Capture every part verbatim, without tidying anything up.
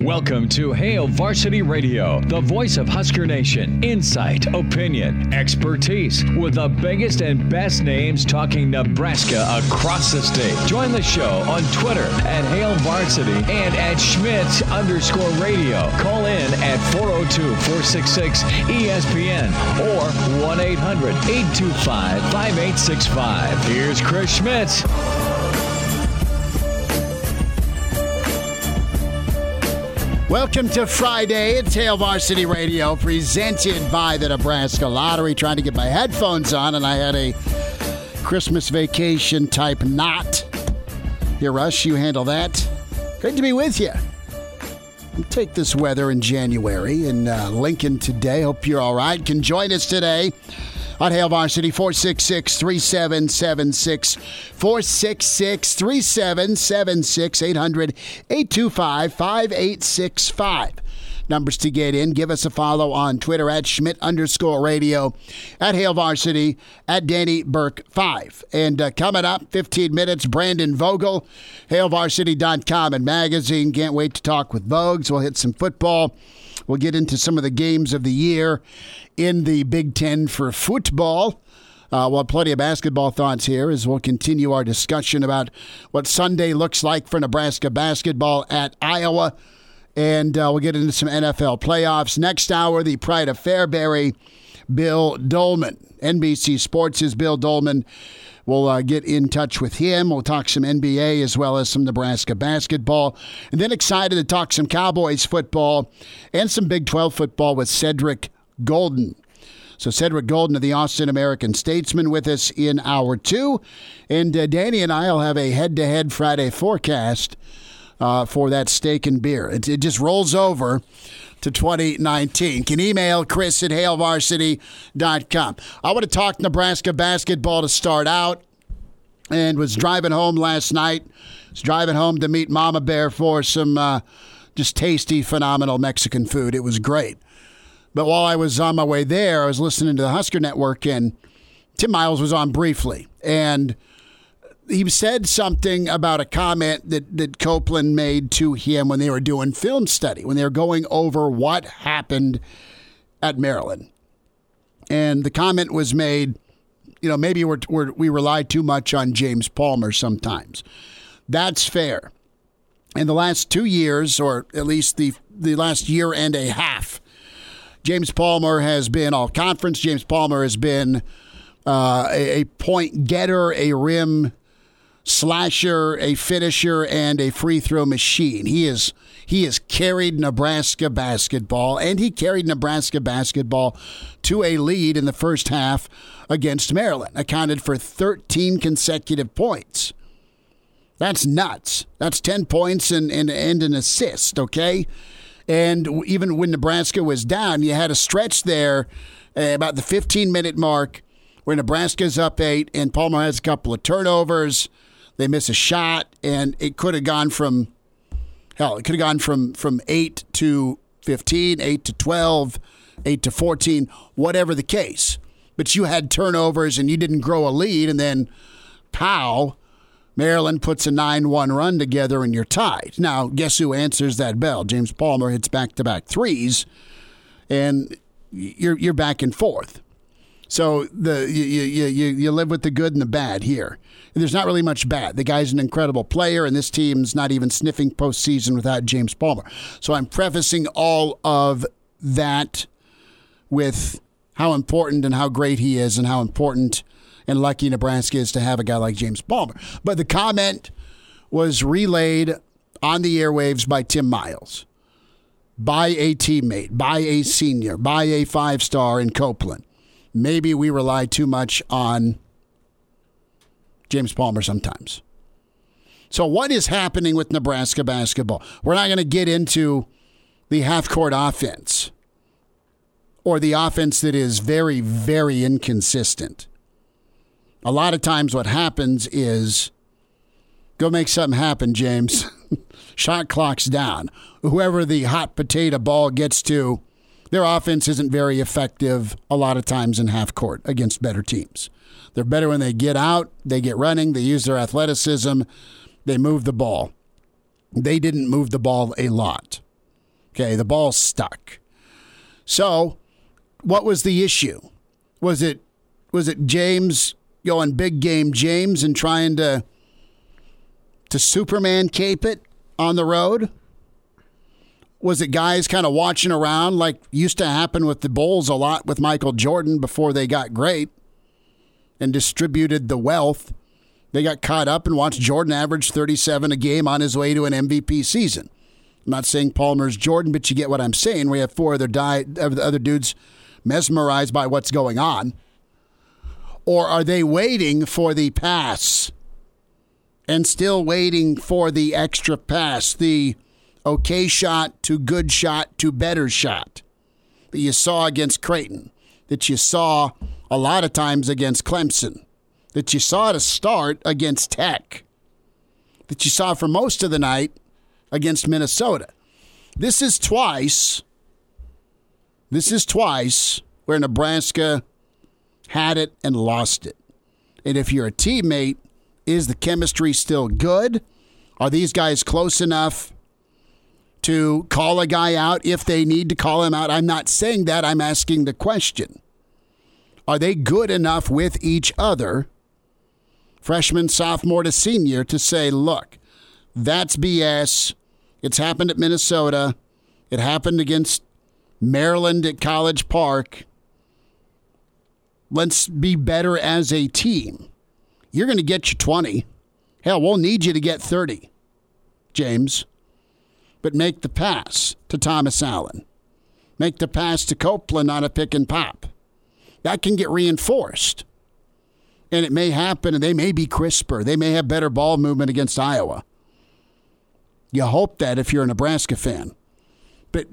Welcome to Hail Varsity Radio, the voice of Husker Nation. Insight, opinion, expertise, with the biggest and best names talking Nebraska across the state. Join the show on Twitter at Hail Varsity and at Schmitz underscore radio. Call in at four oh two, four six six, E S P N or one eight hundred, eight two five, five eight six five. Here's Chris Schmitz. Welcome to Friday. It's Hail Varsity Radio, presented by the Nebraska Lottery. Trying to get my headphones on, and I had a Christmas vacation type knot. Here, Rush, you handle that. Great to be with you. We'll take this weather in January in uh, Lincoln today. Hope you're all right. Can join us today on Hail Varsity, four six six, three seven seven six, four six six, three seven seven six, eight hundred, eight two five, five eight six five. Numbers to get in. Give us a follow on Twitter at Schmidt underscore radio, at Hail Varsity, at Danny Burke five. And uh, coming up, fifteen minutes, Brandon Vogel, hail varsity dot com and magazine. Can't wait to talk with Vogues. We'll hit some football. We'll get into some of the games of the year in the Big Ten for football. Uh, we'll have plenty of basketball thoughts here as we'll continue our discussion about what Sunday looks like for Nebraska basketball at Iowa. And uh, we'll get into some N F L playoffs. Next hour, the Pride of Fairbury, Bill Dolman. N B C Sports' Bill Dolman. We'll uh, get in touch with him. We'll talk some N B A as well as some Nebraska basketball. And then excited to talk some Cowboys football and some Big twelve football with Cedric Golden. So Cedric Golden of the Austin American-Statesman with us in hour two. And uh, Danny and I will have a head-to-head Friday forecast uh, for that steak and beer. It, it just rolls over to twenty nineteen. Can email Chris at hail varsity dot com. I want to talk Nebraska basketball to start out, and was driving home last night. Was driving home to meet Mama Bear for some uh, just tasty, phenomenal Mexican food. It was great. But while I was on my way there, I was listening to the Husker Network, and Tim Miles was on briefly, and he said something about a comment that, that Copeland made to him when they were doing film study, when they were going over what happened at Maryland. And the comment was made, you know, maybe we're, we're, we rely too much on James Palmer sometimes. That's fair. In the last two years, or at least the the last year and a half, James Palmer has been all conference. James Palmer has been uh, a, a point getter, a rim slasher, a finisher, and a free throw machine. He is he has carried Nebraska basketball, and he carried Nebraska basketball to a lead in the first half against Maryland. Accounted for thirteen consecutive points. That's nuts. That's ten points and, and, and an assist, okay? And even when Nebraska was down, you had a stretch there uh, about the fifteen-minute mark where Nebraska's up eight, and Palmer has a couple of turnovers. They miss a shot, and it could have gone from, hell, it could have gone from, from eight to fifteen, eight to twelve, eight to fourteen, whatever the case. But you had turnovers, and you didn't grow a lead, and then, pow, Maryland puts a nine one run together, and you're tied. Now, guess who answers that bell? James Palmer hits back-to-back threes, and you're you're back and forth. So the you you you, you live with the good and the bad here. And there's not really much bad. The guy's an incredible player, and this team's not even sniffing postseason without James Palmer. So I'm prefacing all of that with how important and how great he is, and how important and lucky Nebraska is to have a guy like James Palmer. But the comment was relayed on the airwaves by Tim Miles, by a teammate, by a senior, by a five-star in Copeland. Maybe we rely too much on James Palmer sometimes. So what is happening with Nebraska basketball? We're not going to get into the half-court offense or the offense that is very, very inconsistent. A lot of times what happens is, go make something happen, James. Shot clock's down. Whoever the hot potato ball gets to, their offense isn't very effective a lot of times in half court against better teams. They're better when they get out, they get running, they use their athleticism, they move the ball. They didn't move the ball a lot. Okay, the ball's stuck. So, what was the issue? Was it was it James going big game James and trying to to Superman cape it on the road? Was it guys kind of watching around like used to happen with the Bulls a lot with Michael Jordan before they got great and distributed the wealth? They got caught up and watched Jordan average thirty-seven a game on his way to an M V P season. I'm not saying Palmer's Jordan, but you get what I'm saying. We have four other, di- other dudes mesmerized by what's going on. Or are they waiting for the pass and still waiting for the extra pass, the okay shot to good shot to better shot that you saw against Creighton, that you saw a lot of times against Clemson, that you saw to start against Tech, that you saw for most of the night against Minnesota? This is twice, this is twice where Nebraska had it and lost it. And if you're a teammate, is the chemistry still good? Are these guys close enough to call a guy out if they need to call him out? I'm not saying that. I'm asking the question. Are they good enough with each other, freshman, sophomore to senior, to say, look, that's B S. It's happened at Minnesota. It happened against Maryland at College Park. Let's be better as a team. You're going to get you twenty. Hell, we'll need you to get thirty, James. But make the pass to Thomas Allen. Make the pass to Copeland on a pick and pop. That can get reinforced. And it may happen, and they may be crisper. They may have better ball movement against Iowa. You hope that if you're a Nebraska fan. But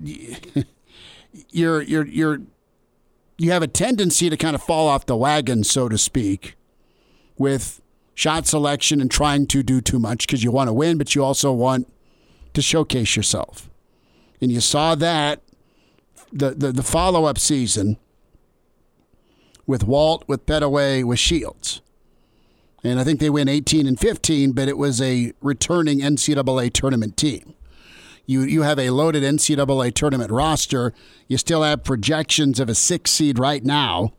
you're you're you're you have a tendency to kind of fall off the wagon, so to speak, with shot selection and trying to do too much because you want to win, but you also want to showcase yourself. And you saw that the the, the follow-up season with Walt, with Pettaway, with Shields. And I think they win eighteen and fifteen, but it was a returning N C double A tournament team. You you have a loaded N C double A tournament roster. You still have projections of a six seed right now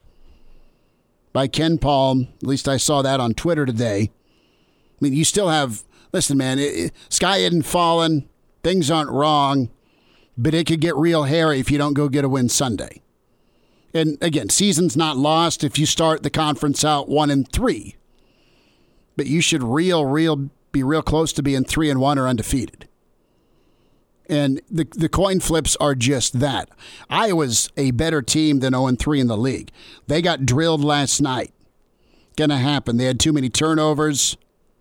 by Ken Palm. At least I saw that on Twitter today. I mean, you still have, listen, man, it, it, sky isn't falling. Things aren't wrong. But it could get real hairy if you don't go get a win Sunday. And again, season's not lost if you start the conference out one and three. But you should real, real be real close to being three and one or undefeated. And the the coin flips are just that. Iowa's a better team than oh and three in the league. They got drilled last night. Gonna happen. They had too many turnovers.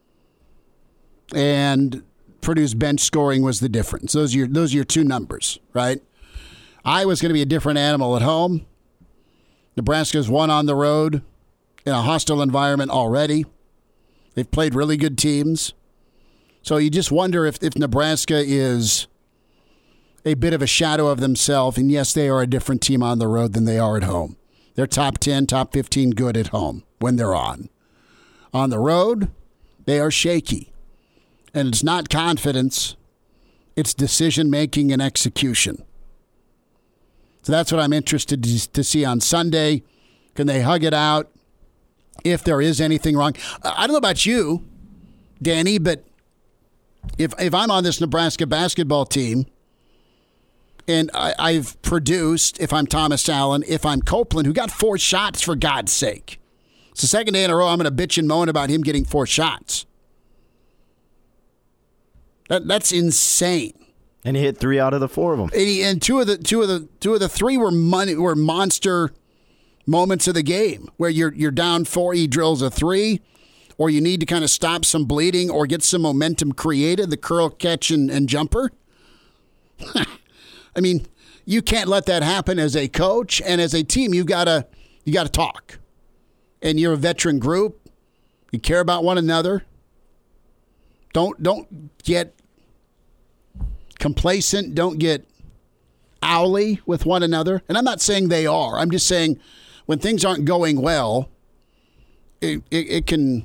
And Purdue's bench scoring was the difference. Those are your, those are your two numbers, right? Iowa's going to be a different animal at home. Nebraska's won on the road in a hostile environment already. They've played really good teams. So you just wonder if, if Nebraska is a bit of a shadow of themselves. And yes, they are a different team on the road than they are at home. They're top ten, top fifteen good at home when they're on. On the road, they are shaky. And it's not confidence. It's decision-making and execution. So that's what I'm interested to see on Sunday. Can they hug it out if there is anything wrong? I don't know about you, Danny, but if if I'm on this Nebraska basketball team and I, I've produced, if I'm Thomas Allen, if I'm Copeland, who got four shots, for God's sake. It's the second day in a row I'm going to bitch and moan about him getting four shots. That, that's insane. And he hit three out of the four of them. And, he, and two of the two of the two of the three were money were monster moments of the game where you're you're down four, he drills a three, or you need to kind of stop some bleeding or get some momentum created. The curl, catch, and, and jumper. I mean, you can't let that happen as a coach and as a team. You gotta you gotta talk, and you're a veteran group. You care about one another. Don't don't get complacent, don't get owly with one another. And I'm not saying they are. I'm just saying when things aren't going well, it, it, it can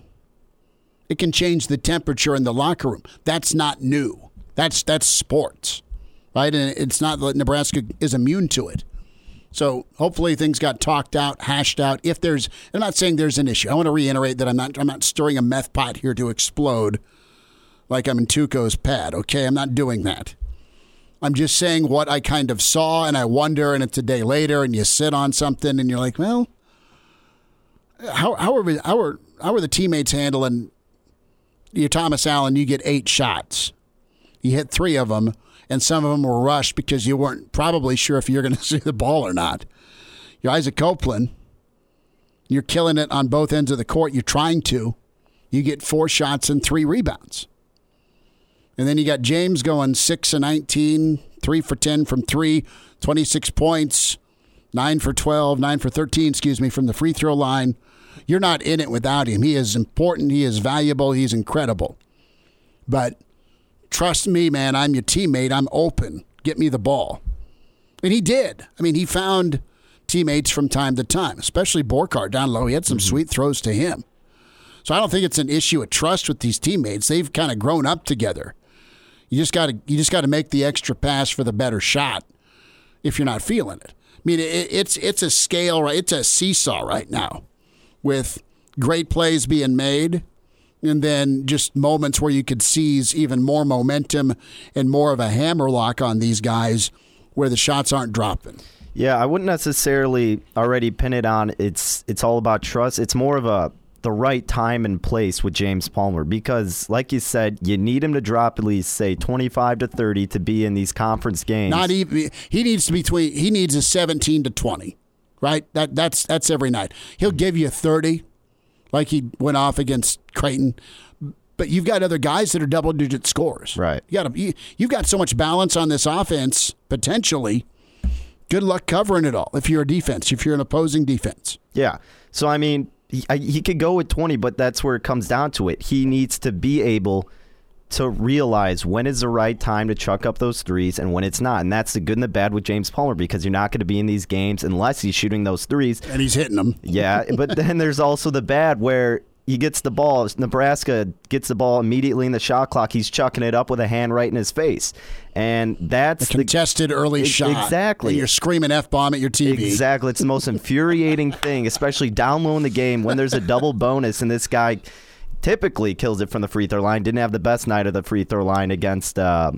it can change the temperature in the locker room. That's not new. That's that's sports, right? And it's not that Nebraska is immune to it. So hopefully things got talked out, hashed out. If there's, I'm not saying there's an issue. I want to reiterate that I'm not, I'm not stirring a meth pot here to explode like I'm in Tuco's pad. Okay, I'm not doing that. I'm just saying what I kind of saw, and I wonder, and it's a day later, and you sit on something, and you're like, well, how how are we, how are how are the teammates handling? You're Thomas Allen. You get eight shots. You hit three of them. And some of them were rushed because you weren't probably sure if you're going to see the ball or not. You're Isaac Copeland. You're killing it on both ends of the court. You're trying to. You get four shots and three rebounds. And then you got James going six and nineteen, three for ten from three, twenty-six points, nine for twelve, nine for thirteen, excuse me, from the free throw line. You're not in it without him. He is important. He is valuable. He's incredible. But trust me, man, I'm your teammate. I'm open. Get me the ball. And he did. I mean, he found teammates from time to time, especially Borkart down low. He had some mm-hmm. sweet throws to him. So I don't think it's an issue of trust with these teammates. They've kind of grown up together. You just got to you just got to make the extra pass for the better shot if you're not feeling it. I mean, it, it's it's a scale, right? It's a seesaw right now with great plays being made, and then just moments where you could seize even more momentum and more of a hammerlock on these guys where the shots aren't dropping. Yeah, I wouldn't necessarily already pin it on it's it's all about trust. It's more of a the right time and place with James Palmer because, like you said, you need him to drop at least, say, twenty-five to thirty to be in these conference games. Not even he needs to be between he needs a seventeen to twenty, right? That that's that's every night. He'll give you thirty. Like he went off against Creighton, but you've got other guys that are double-digit scorers. Right. You got you, you've got so much balance on this offense. Potentially, good luck covering it all. If you're a defense, if you're an opposing defense. Yeah. So I mean, he, I, he could go with twenty, but that's where it comes down to it. He needs to be able to realize when is the right time to chuck up those threes and when it's not. And that's the good and the bad with James Palmer because you're not going to be in these games unless he's shooting those threes. And he's hitting them. Yeah, but then there's also the bad where he gets the ball. Nebraska gets the ball immediately in the shot clock. He's chucking it up with a hand right in his face. And that's a contested the, early it, shot. Exactly. And you're screaming F-bomb at your T V. Exactly. It's the most infuriating thing, especially down low in the game when there's a double bonus and this guy typically kills it from the free throw line. Didn't have the best night of the free throw line against uh,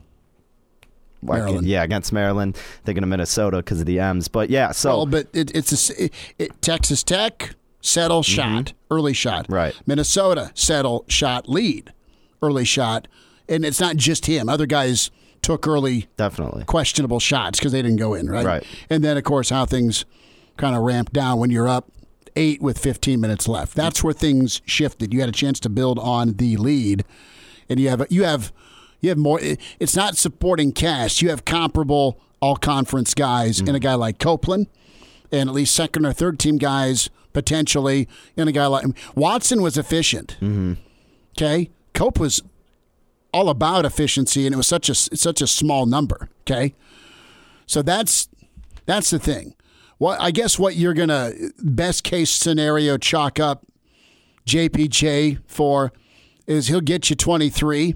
Maryland. Yeah, against Maryland. Thinking of Minnesota because of the M's. But yeah, so. Well, but it, it's a, it, it, Texas Tech, settle shot, mm-hmm. early shot. Right. Minnesota, settle shot, lead, early shot. And it's not just him. Other guys took early, definitely questionable shots because they didn't go in, right? Right. And then, of course, how things kind of ramp down when you're up eight with fifteen minutes left. That's where things shifted. You had a chance to build on the lead, and you have you have you have more. It's not supporting cast. You have comparable all-conference guys mm-hmm. in a guy like Copeland, and at least second or third team guys potentially in a guy like Watson was efficient. Mm-hmm. Okay, Cope was all about efficiency, and it was such a such a small number. Okay, so that's that's the thing. Well, I guess what you're going to best case scenario chalk up J P J for is he'll get you twenty-three,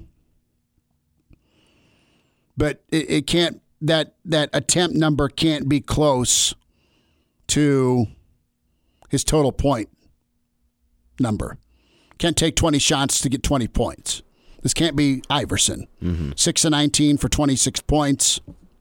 but it, it can't that that attempt number can't be close to his total point number. Can't take twenty shots to get twenty points. This can't be Iverson. Mm-hmm. six of nineteen for twenty-six points.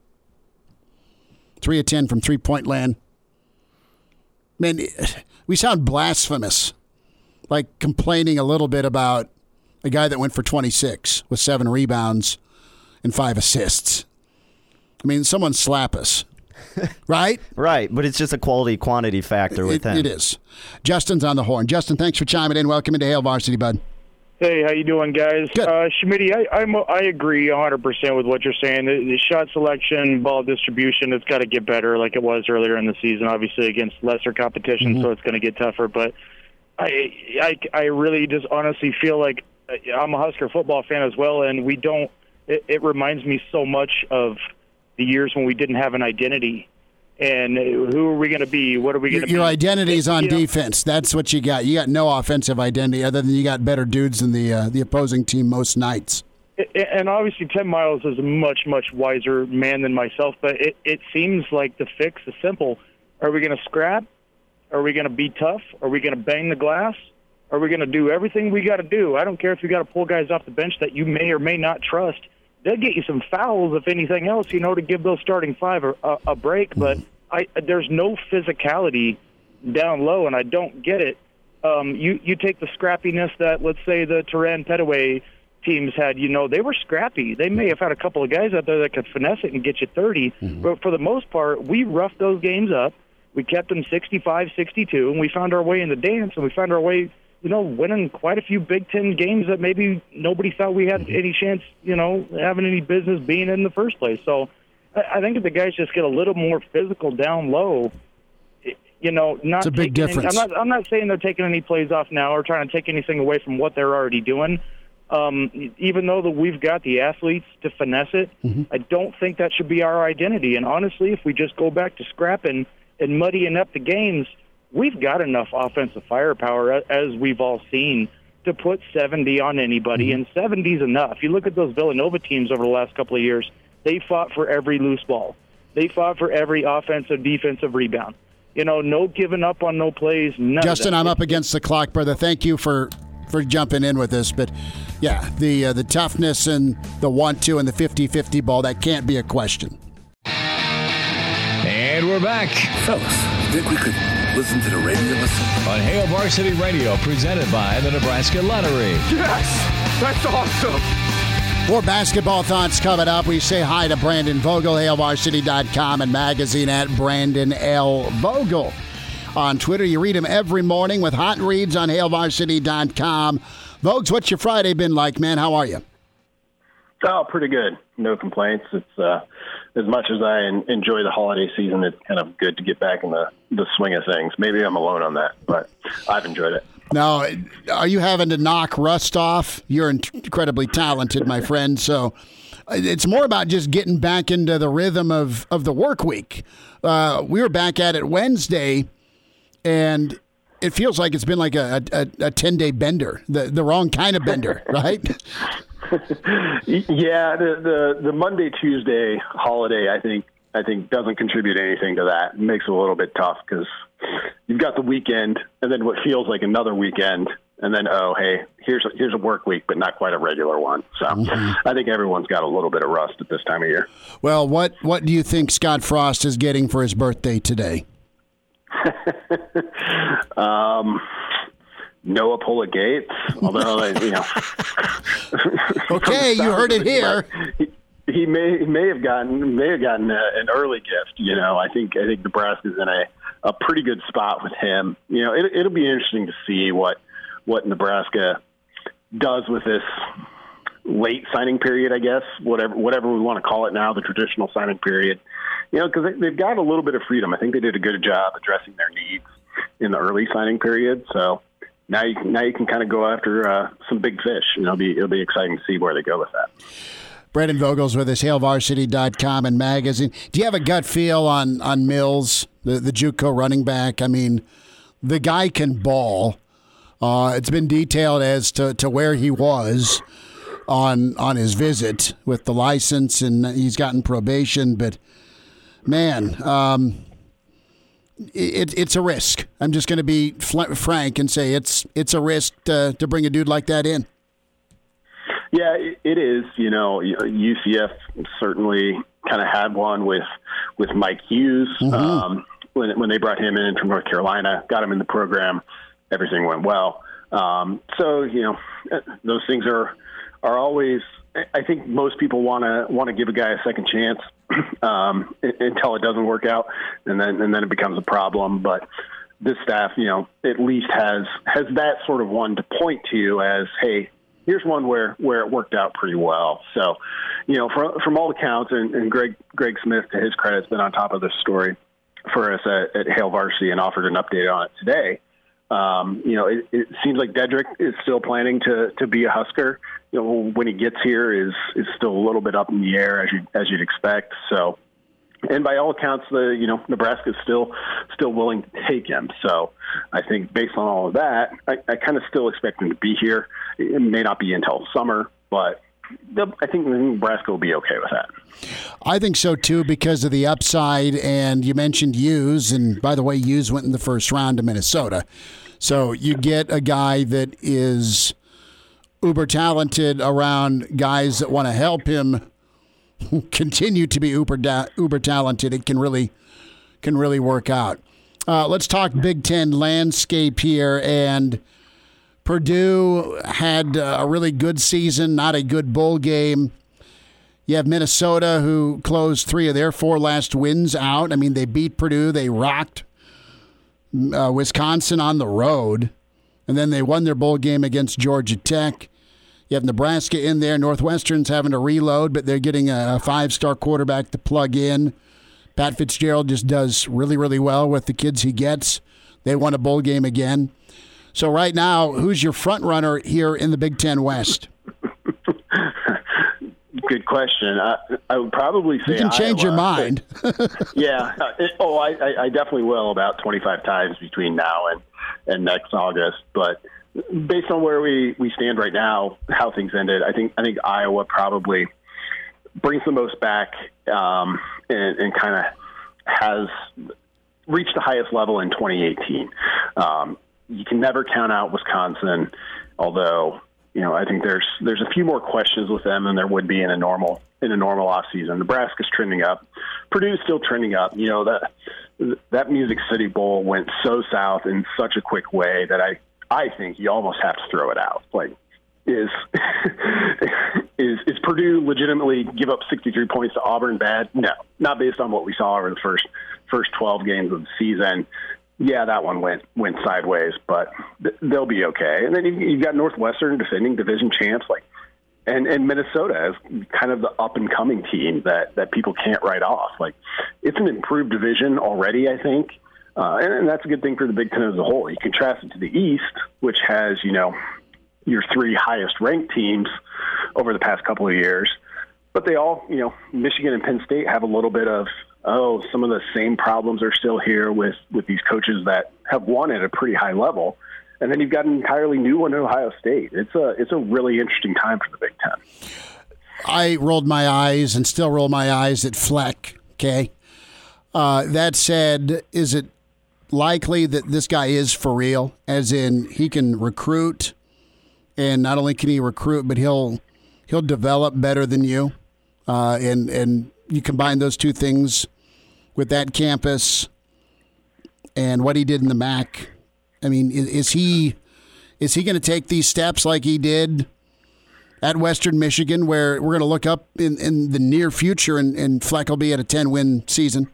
three of ten from three-point land. Man, we sound blasphemous, like complaining a little bit about a guy that went for twenty-six with seven rebounds and five assists. I mean, someone slap us, right? Right, but it's just a quality quantity factor with it, him. It is. Justin's on the horn. Justin, thanks for chiming in. Welcome into Hail Varsity, bud. Hey, how you doing, guys? Good. Uh, Schmitty, I I'm, I agree one hundred percent with what you're saying. The, the shot selection, ball distribution, it's got to get better like it was earlier in the season, obviously against lesser competition, mm-hmm. so it's going to get tougher. But I, I, I really just honestly feel like I'm a Husker football fan as well, and we don't it, – it reminds me so much of the years when we didn't have an identity. And who are we going to be? What are we going to be? Your identity is on you know? defense. That's what you got. You got no offensive identity other than you got better dudes than the uh, the opposing team most nights. and obviously Tim Miles is a much, much wiser man than myself, but it, it seems like the fix is simple. Are we going to scrap? Are we going to be tough? Are we going to bang the glass? Are we going to do everything we got to do? I don't care if you got to pull guys off the bench that you may or may not trust. They'll get you some fouls, if anything else, you know, to give those starting five a, a, a break. But I, there's no physicality down low, and I don't get it. Um, you, you take the scrappiness that, let's say, the Turan Petaway teams had, you know, they were scrappy. They may have had a couple of guys out there that could finesse it and get you thirty, mm-hmm. but for the most part, we roughed those games up. We kept them sixty-five sixty-two, and we found our way in the dance, and we found our way, you know, winning quite a few Big Ten games that maybe nobody thought we had mm-hmm. any chance, you know, having any business being in the first place. So I, I think if the guys just get a little more physical down low, you know, not it's a big difference. Any, I'm not. I'm not saying they're taking any plays off now or trying to take anything away from what they're already doing. Um, even though that we've got the athletes to finesse it, mm-hmm. I don't think that should be our identity. And honestly, if we just go back to scrapping and muddying up the games, we've got enough offensive firepower, as we've all seen, to put seventy on anybody, mm-hmm. and seventy is enough. You look at those Villanova teams over the last couple of years, they fought for every loose ball. They fought for every offensive, defensive rebound. You know, no giving up on no plays. None Justin, of that. I'm up against the clock, brother. Thank you for, for jumping in with us. But, yeah, the uh, the toughness and the one two and the fifty-fifty ball, that can't be a question. And we're back. Fellas, think we could listen to the radio listen? On Hail Varsity Radio, presented by the Nebraska Lottery. Yes! That's awesome! More basketball thoughts coming up. We say hi to Brandon Vogel, hail varsity dot com, and magazine at Brandon L. Vogel. On Twitter, you read him every morning with hot reads on hail varsity dot com. Vogues, what's your Friday been like, man? How are you? Oh, pretty good. No complaints. It's uh, as much as I enjoy the holiday season, it's kind of good to get back in the, the swing of things. Maybe I'm alone on that, but I've enjoyed it. Now, are you having to knock rust off? You're incredibly talented, my friend. So it's more about just getting back into the rhythm of, of the work week. Uh, we were back at it Wednesday, and it feels like it's been like a, a, a ten-day bender, the, the wrong kind of bender, right? Yeah, the, the the Monday Tuesday holiday, I think I think doesn't contribute anything to that. It makes it a little bit tough because you've got the weekend and then what feels like another weekend, and then oh hey, here's a, here's a work week, but not quite a regular one. So mm-hmm. I think everyone's got a little bit of rust at this time of year. Well, what what do you think Scott Frost is getting for his birthday today? um. Noah Pulla-Gates, although you know. Okay, you heard it here. He, he may he may have gotten may have gotten a, an early gift. You know, I think I think Nebraska's in a, a pretty good spot with him. You know, it, it'll be interesting to see what what Nebraska does with this late signing period. I guess whatever whatever we want to call it now, the traditional signing period. You know, because they, they've got a little bit of freedom. I think they did a good job addressing their needs in the early signing period. So. Now you can, now you can kind of go after uh, some big fish. You know, it'll be, it'll be exciting to see where they go with that. Brandon Vogel's with us, hail varsity dot com and magazine. Do you have a gut feel on, on Mills, the, the JUCO running back? I mean, the guy can ball. Uh, it's been detailed as to, to where he was on on his visit with the license, and he's gotten probation. But, man, um, it, it's a risk. I'm just going to be fl- frank and say it's it's a risk to, to bring a dude like that in. Yeah, it is. You know, U C F certainly kind of had one with with Mike Hughes mm-hmm. um, when when they brought him in from North Carolina, got him in the program. Everything went well. Um, so you know, those things are are always. I think most people want to want to give a guy a second chance um, until it doesn't work out, and then and then it becomes a problem. But this staff, you know, at least has has that sort of one to point to as, hey, here's one where, where it worked out pretty well. So, you know, from from all accounts, and, and Greg Greg Smith, to his credit, has been on top of this story for us at, at Hail Varsity and offered an update on it today. Um, you know, it, it seems like Dedrick is still planning to to be a Husker. You know, when he gets here is is still a little bit up in the air, as you as you'd expect. So, and by all accounts, the you know Nebraska is still still willing to take him. So, I think based on all of that, I, I kind of still expect him to be here. It may not be until summer, but I think Nebraska will be okay with that. I think so, too, because of the upside. And you mentioned Hughes. And, by the way, Hughes went in the first round to Minnesota. So you get a guy that is uber talented around guys that want to help him continue to be uber, da- uber talented. It can really, can really work out. Uh, let's talk Big Ten landscape here. And Purdue had a really good season, not a good bowl game. You have Minnesota, who closed three of their four last wins out. I mean, they beat Purdue. They rocked uh, Wisconsin on the road. And then they won their bowl game against Georgia Tech. You have Nebraska in there. Northwestern's having to reload, but they're getting a five-star quarterback to plug in. Pat Fitzgerald just does really, really well with the kids he gets. They won a bowl game again. So right now, who's your front runner here in the Big Ten West? Good question. I, I would probably say you can change Iowa. your mind. yeah. It, oh, I, I definitely will about twenty-five times between now and, and next August. But based on where we, we stand right now, how things ended, I think I think Iowa probably brings the most back um, and, and kind of has reached the highest level in twenty eighteen. Um, you can never count out Wisconsin, although, you know, I think there's there's a few more questions with them than there would be in a normal in a normal offseason. Nebraska's trending up. Purdue's still trending up. You know, that that Music City Bowl went so south in such a quick way that I, I think you almost have to throw it out. Like, is is is Purdue legitimately give up sixty-three points to Auburn bad? No, not based on what we saw over the first first twelve games of the season. Yeah, that one went went sideways, but th- they'll be okay. And then you've, you've got Northwestern defending division champs, like, and, and Minnesota is kind of the up and coming team that, that people can't write off. Like, it's an improved division already, I think, uh, and, and that's a good thing for the Big Ten as a whole. You contrast it to the East, which has, you know, your three highest ranked teams over the past couple of years, but they all, you know, Michigan and Penn State have a little bit of, oh, some of the same problems are still here with, with these coaches that have won at a pretty high level. And then you've got an entirely new one in Ohio State. It's a it's a really interesting time for the Big Ten. I rolled my eyes and still roll my eyes at Fleck, okay? Uh, that said, is it likely that this guy is for real, as in he can recruit, and not only can he recruit, but he'll he'll develop better than you, uh, and and you combine those two things with that campus and what he did in the M A C. I mean, is, is he is he going to take these steps like he did at Western Michigan, where we're going to look up in, in the near future and, and Fleck will be at a ten-win season?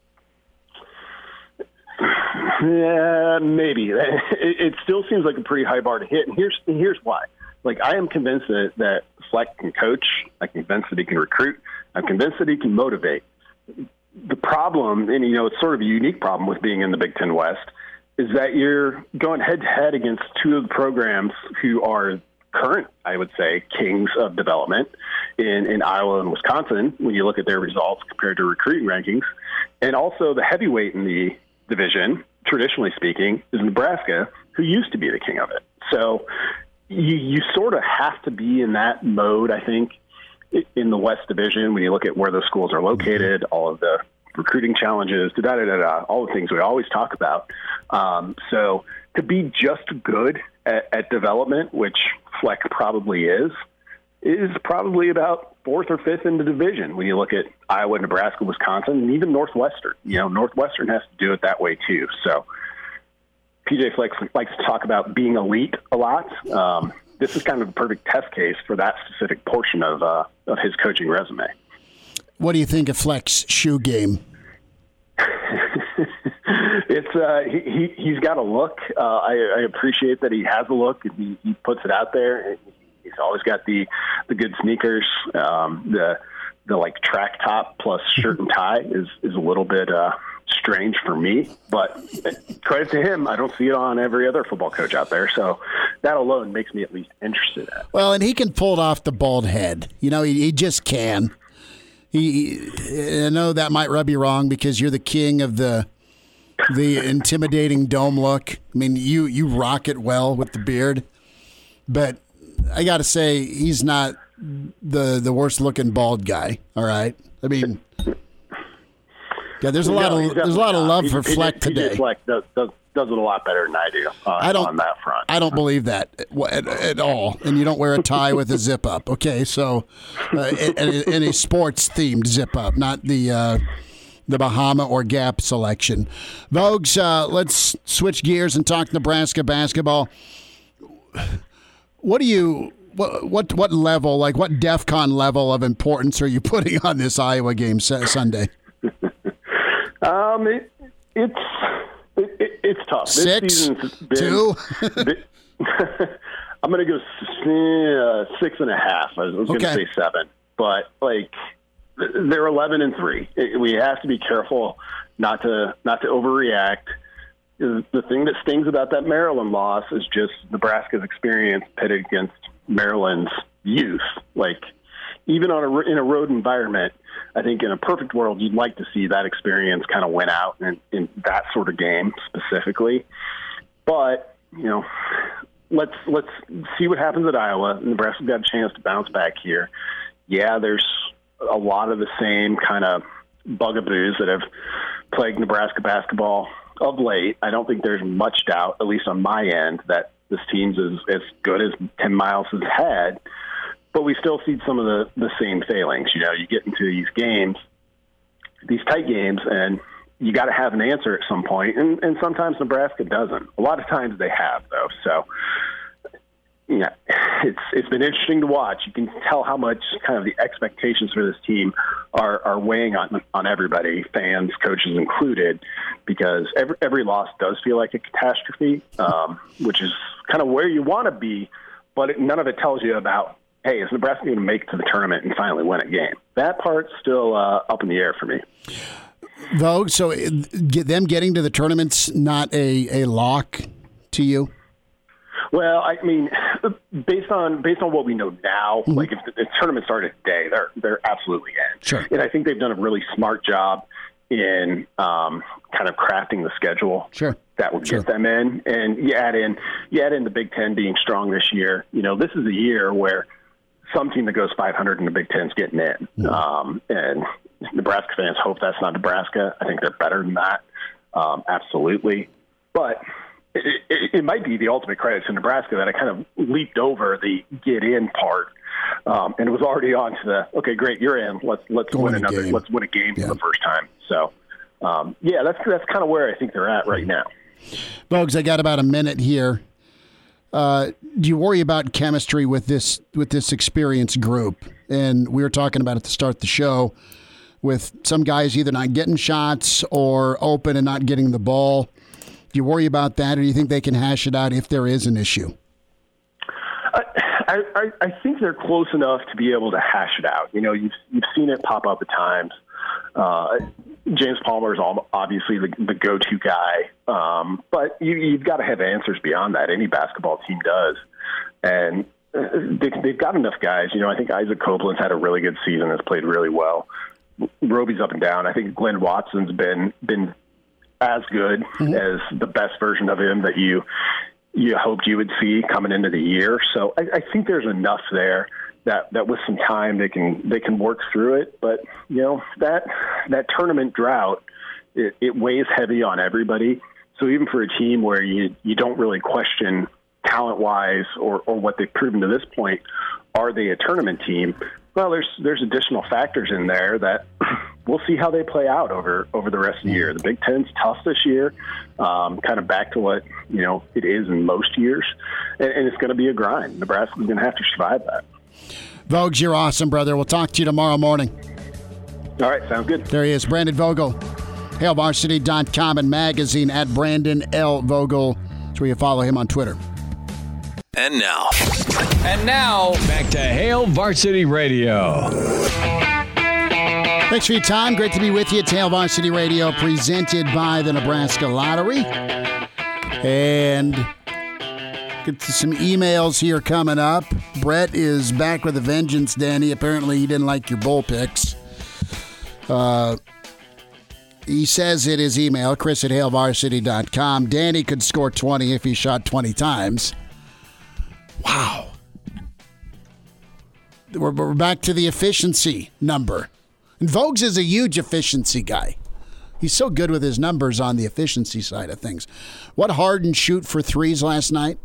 Yeah, maybe. It, it still seems like a pretty high bar to hit, and here's here's why. Like, I am convinced that, that Fleck can coach. I'm convinced that he can recruit. I'm convinced that he can motivate. The problem, and, you know, it's sort of a unique problem with being in the Big Ten West, is that you're going head-to-head against two of the programs who are current, I would say, kings of development in, in Iowa and Wisconsin, when you look at their results compared to recruiting rankings. And also the heavyweight in the division, traditionally speaking, is Nebraska, who used to be the king of it. So you, you sort of have to be in that mode, I think, in the West Division, when you look at where those schools are located, all of the recruiting challenges, da da da da, all the things we always talk about. Um, so to be just good at, at development, which Fleck probably is, is probably about fourth or fifth in the division when you look at Iowa, Nebraska, Wisconsin, and even Northwestern. You know, Northwestern has to do it that way too. So P J Fleck likes to talk about being elite a lot. Um, this is kind of a perfect test case for that specific portion of uh, of his coaching resume. What do you think of Fleck's shoe game? it's uh, he, he he's got a look. Uh, I, I appreciate that he has a look and he, he puts it out there. He's always got the the good sneakers. Um, the the like track top plus shirt and tie is is a little bit uh, strange for me, but credit to him, I don't see it on every other football coach out there. So that alone makes me at least interested in it. Well, and he can pull it off the bald head. You know, he, he just can. He, I know that might rub you wrong because you're the king of the the intimidating dome look. I mean, you you rock it well with the beard, but I got to say he's not the the worst looking bald guy. All right, I mean, yeah, there's a lot no, of there's a lot of love he, for he, Fleck he, today. He Fleck does, does does it a lot better than I do. On, I don't on that front. I don't believe that at, at all. And you don't wear a tie with a zip up. Okay, so uh, in, in a sports themed zip up, not the. Uh, The Bahama or Gap selection. Vogues, uh, let's switch gears and talk Nebraska basketball. What do you, what, what, what level, like what DEFCON level of importance are you putting on this Iowa game Sunday? um, it, it's it, it, it's tough. Six, this season's been, two. been, I'm going to go uh, six and a half. I was, was going to Okay. say seven, but like. They're eleven and three. We have to be careful not to not to overreact. The thing that stings about that Maryland loss is just Nebraska's experience pitted against Maryland's youth. Like even on a in a road environment, I think in a perfect world you'd like to see that experience kind of win out in, in that sort of game specifically. But you know, let's let's see what happens at Iowa. Nebraska's got a chance to bounce back here. Yeah, there's a lot of the same kind of bugaboos that have plagued Nebraska basketball of late. I don't think there's much doubt, at least on my end, that this team's as, as good as Tim Miles has had, but we still see some of the, the same failings. You know, you get into these games, these tight games, and you got to have an answer at some point, and, and sometimes Nebraska doesn't. A lot of times they have, though, so... Yeah, it's it's been interesting to watch. You can tell how much kind of the expectations for this team are, are weighing on on everybody, fans, coaches included, because every every loss does feel like a catastrophe, um, which is kind of where you want to be, but it, none of it tells you about, hey, is Nebraska going to make it to the tournament and finally win a game? That part's still uh, up in the air for me. Vogue, so get them getting to the tournament's not a, a lock to you? Well, I mean, based on based on what we know now, mm-hmm. like if the, the tournament started today, they're they're absolutely in. Sure. And I think they've done a really smart job in um, kind of crafting the schedule sure. that would sure. get them in. And you add in you add in the Big Ten being strong this year. You know, this is a year where some team that goes five hundred in the Big Ten is getting in. Mm-hmm. Um, and Nebraska fans hope that's not Nebraska. I think they're better than that. Um, absolutely. But It, it, it might be the ultimate credit to Nebraska that I kind of leaped over the get in part, um, and it was already on to the okay, great, you're in. Let's let's Go win win another. Game. Let's win a game yeah. for the first time. So, um, yeah, that's that's kind of where I think they're at right now. Bogues, I got about a minute here. Uh, do you worry about chemistry with this with this experienced group? And we were talking about it to start the show, with some guys either not getting shots or open and not getting the ball. Do you worry about that, or do you think they can hash it out if there is an issue? I, I, I think they're close enough to be able to hash it out. You know, you've you've seen it pop up at times. Uh, James Palmer is obviously the, the go-to guy, um, but you, you've got to have answers beyond that. Any basketball team does, and they, they've got enough guys. You know, I think Isaac Copeland's had a really good season, has played really well. Roby's up and down. I think Glenn Watson's been been. as good mm-hmm. as the best version of him that you you hoped you would see coming into the year. So I, I think there's enough there that, that with some time they can they can work through it. But you know that that tournament drought it, it weighs heavy on everybody. So even for a team where you you don't really question talent wise or, or what they've proven to this point, are they a tournament team? Well, there's there's additional factors in there that we'll see how they play out over, over the rest of the year. The Big Ten's tough this year, um, kind of back to what you know it is in most years, and, and it's going to be a grind. Nebraska's going to have to survive that. Vogues, you're awesome, brother. We'll talk to you tomorrow morning. All right, sounds good. There he is, Brandon Vogel, hail varsity dot com and magazine at Brandon L. Vogel. That's where you follow him on Twitter. And now. And now, back to Hail Varsity Radio. Thanks for your time. Great to be with you. It's Hail Varsity Radio, presented by the Nebraska Lottery. And get to some emails here coming up. Brett is back with a vengeance, Danny. Apparently he didn't like your bull picks. Uh, he says in his email, Chris at hail varsity dot com, Danny could score twenty if he shot twenty times. Wow. We're we're, we're back to the efficiency number. And Voges is a huge efficiency guy. He's so good with his numbers on the efficiency side of things. What Harden shoot for threes last night?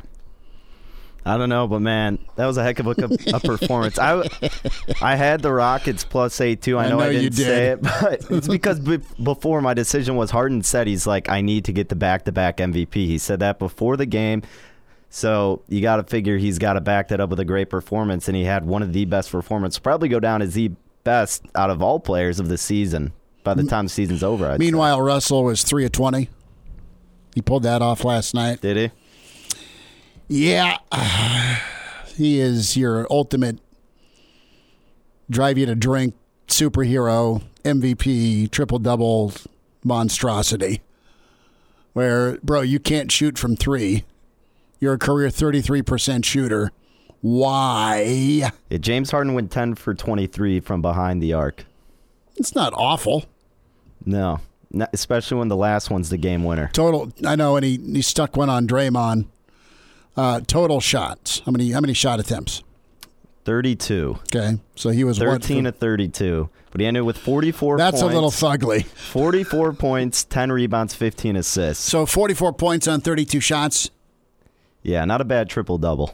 I don't know, but man, that was a heck of a, a performance. I, I had the Rockets plus eight too. I, I know, know I didn't did. say it, but it's because be- before my decision was Harden said he's like, I need to get the back-to-back M V P. He said that before the game, so you got to figure he's got to back that up with a great performance, and he had one of the best performances. Probably go down as the best out of all players of the season by the time the season's over. I'd Meanwhile, say. Russell was three of twenty. He pulled that off last night. Did he? Yeah, he is your ultimate drive you to drink superhero, M V P, triple-double monstrosity. Where, bro, you can't shoot from three. You're a career thirty-three percent shooter. Why? Yeah, James Harden went ten for twenty-three from behind the arc. It's not awful. No, not, especially when the last one's the game winner. Total, I know, and he, he stuck one on Draymond. Uh, total shots. How many? How many shot attempts? Thirty-two. Okay, so he was thirteen what, to thirty-two, but he ended with forty-four. That's points, a little fugly. Forty-four points, ten rebounds, fifteen assists. So forty-four points on thirty-two shots. Yeah, not a bad triple double.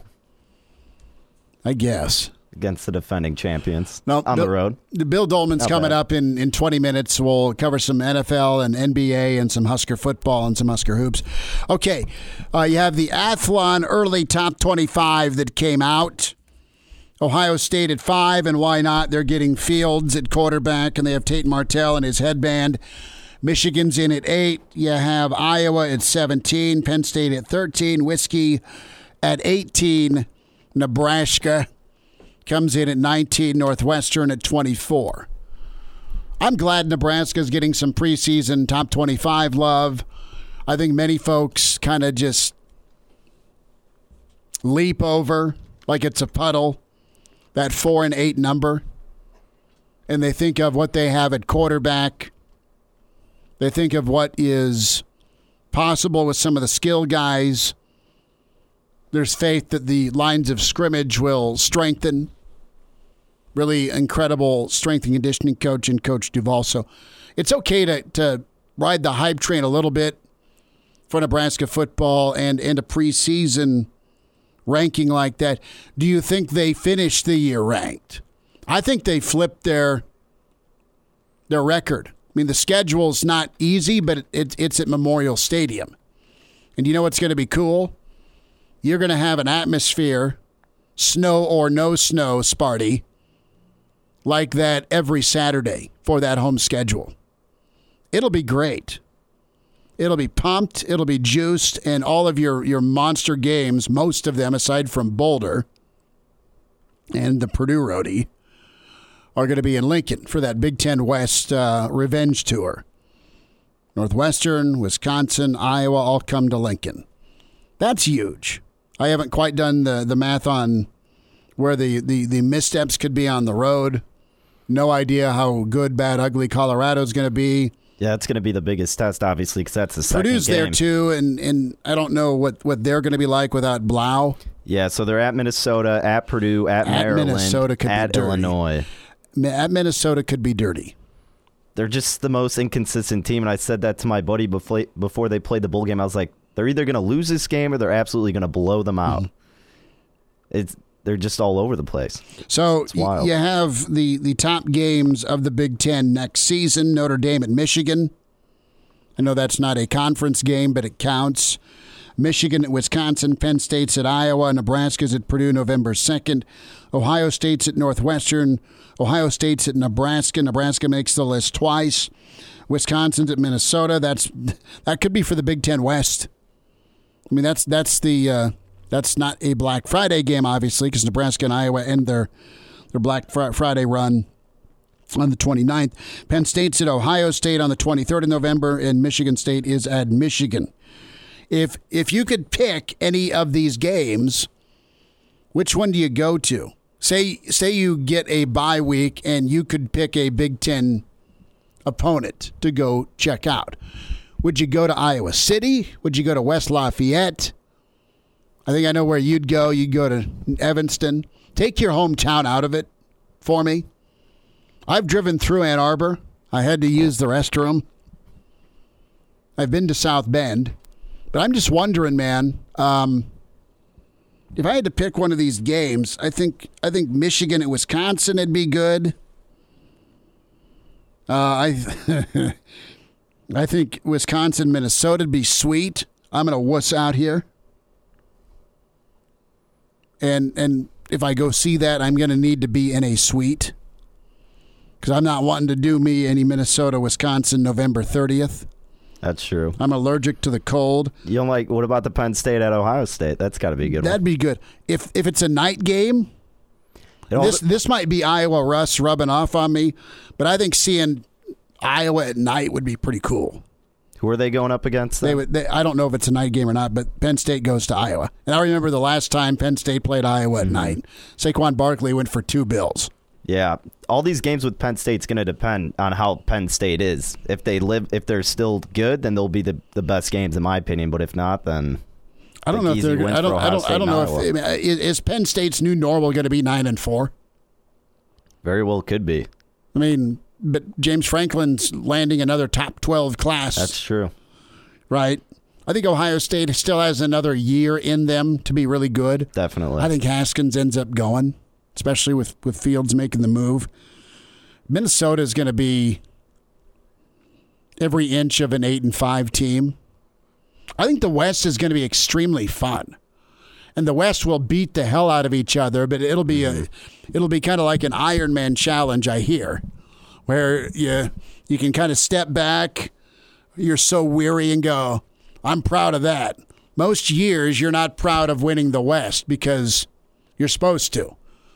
I guess against the defending champions. No, on Bill, the road. The Bill Dolman's not coming bad. up in, in twenty minutes. We'll cover some N F L and N B A and some Husker football and some Husker hoops. Okay, uh, you have the Athlon early top twenty-five that came out. Ohio State at five, and why not? They're getting Fields at quarterback, and they have Tate Martell and his headband. Michigan's in at eight. You have Iowa at seventeen, Penn State at thirteen, Whiskey at eighteen, Nebraska comes in at nineteen, Northwestern at twenty-four. I'm glad Nebraska's getting some preseason top twenty-five love. I think many folks kind of just leap over like it's a puddle that four and eight number, and they think of what they have at quarterback. They think of what is possible with some of the skill guys. There's faith that the lines of scrimmage will strengthen. Really incredible strength and conditioning coach and Coach Duval. So it's okay to, to ride the hype train a little bit for Nebraska football and, and a preseason ranking like that. Do you think they finished the year ranked? I think they flipped their their record. I mean, the schedule's not easy, but it, it, it's at Memorial Stadium. And you know what's going to be cool? You're going to have an atmosphere, snow or no snow, Sparty, like that every Saturday for that home schedule. It'll be great. It'll be pumped. It'll be juiced. And all of your, your monster games, most of them aside from Boulder and the Purdue Roadie, are going to be in Lincoln for that Big Ten West uh, revenge tour. Northwestern, Wisconsin, Iowa all come to Lincoln. That's huge. I haven't quite done the, the math on where the, the, the missteps could be on the road. No idea how good, bad, ugly Colorado's going to be. Yeah, it's going to be the biggest test, obviously, because that's the second Purdue's game. there, too, and, and I don't know what, what they're going to be like without Blau. Yeah, so they're at Minnesota, at Purdue, at, at Maryland, Minnesota could at be dirty. Illinois. At Minnesota could be dirty. They're just the most inconsistent team, and I said that to my buddy before, before they played the bowl game. I was like, they're either going to lose this game or they're absolutely going to blow them out. Mm-hmm. It's They're just all over the place. So you have the, the top games of the Big Ten next season, Notre Dame at Michigan. I know that's not a conference game, but it counts. Michigan at Wisconsin, Penn State's at Iowa, Nebraska's at Purdue November second, Ohio State's at Northwestern, Ohio State's at Nebraska. Nebraska makes the list twice. Wisconsin's at Minnesota. That's that could be for the Big Ten West. I mean, that's that's the uh, that's not a Black Friday game, obviously, because Nebraska and Iowa end their their Black Fr- Friday run on the twenty-ninth. Penn State's at Ohio State on the twenty-third of November, and Michigan State is at Michigan. If if you could pick any of these games, which one do you go to? Say say you get a bye week and you could pick a Big Ten opponent to go check out. Would you go to Iowa City? Would you go to West Lafayette? I think I know where you'd go. You'd go to Evanston. Take your hometown out of it. for me. I've driven through Ann Arbor. I had to use the restroom. I've been to South Bend. But I'm just wondering, man, um, if I had to pick one of these games, I think I think Michigan and Wisconsin would be good. Uh, I I think Wisconsin, Minnesota would be sweet. I'm going to wuss out here. And and if I go see that, I'm going to need to be in a suite. Because I'm not wanting to do me any Minnesota, Wisconsin, November thirtieth. That's true. I'm allergic to the cold. You don't like, what about the Penn State at Ohio State? That's got to be a good That'd one. be good. If if it's a night game, It all- this this might be Iowa Russ rubbing off on me, but I think seeing Iowa at night would be pretty cool. Who are they going up against? They Then? would. They, I don't know if it's a night game or not, but Penn State goes to Iowa. And I remember the last time Penn State played Iowa at Mm-hmm. night. Saquon Barkley went for two bills. Yeah, all these games with Penn State's going to depend on how Penn State is. If they live, if they're still good, then they'll be the, the best games in my opinion. But if not, then I don't know if easy they're. wins I don't. for I Ohio don't. I State don't know and if Iowa. is, is Penn State's new normal going to be nine and four. Very well could be. I mean, but James Franklin's landing another top twelve class. That's true. Right. I think Ohio State still has another year in them to be really good. Definitely. I think Haskins ends up going, especially with, with Fields making the move. Minnesota is going to be every inch of an eight and five team. I think the West is going to be extremely fun, and the West will beat the hell out of each other. But it'll be a, it'll be kind of like an Iron Man challenge, I hear, where you you can kind of step back. You're so weary and go, I'm proud of that. Most years you're not proud of winning the West because you're supposed to.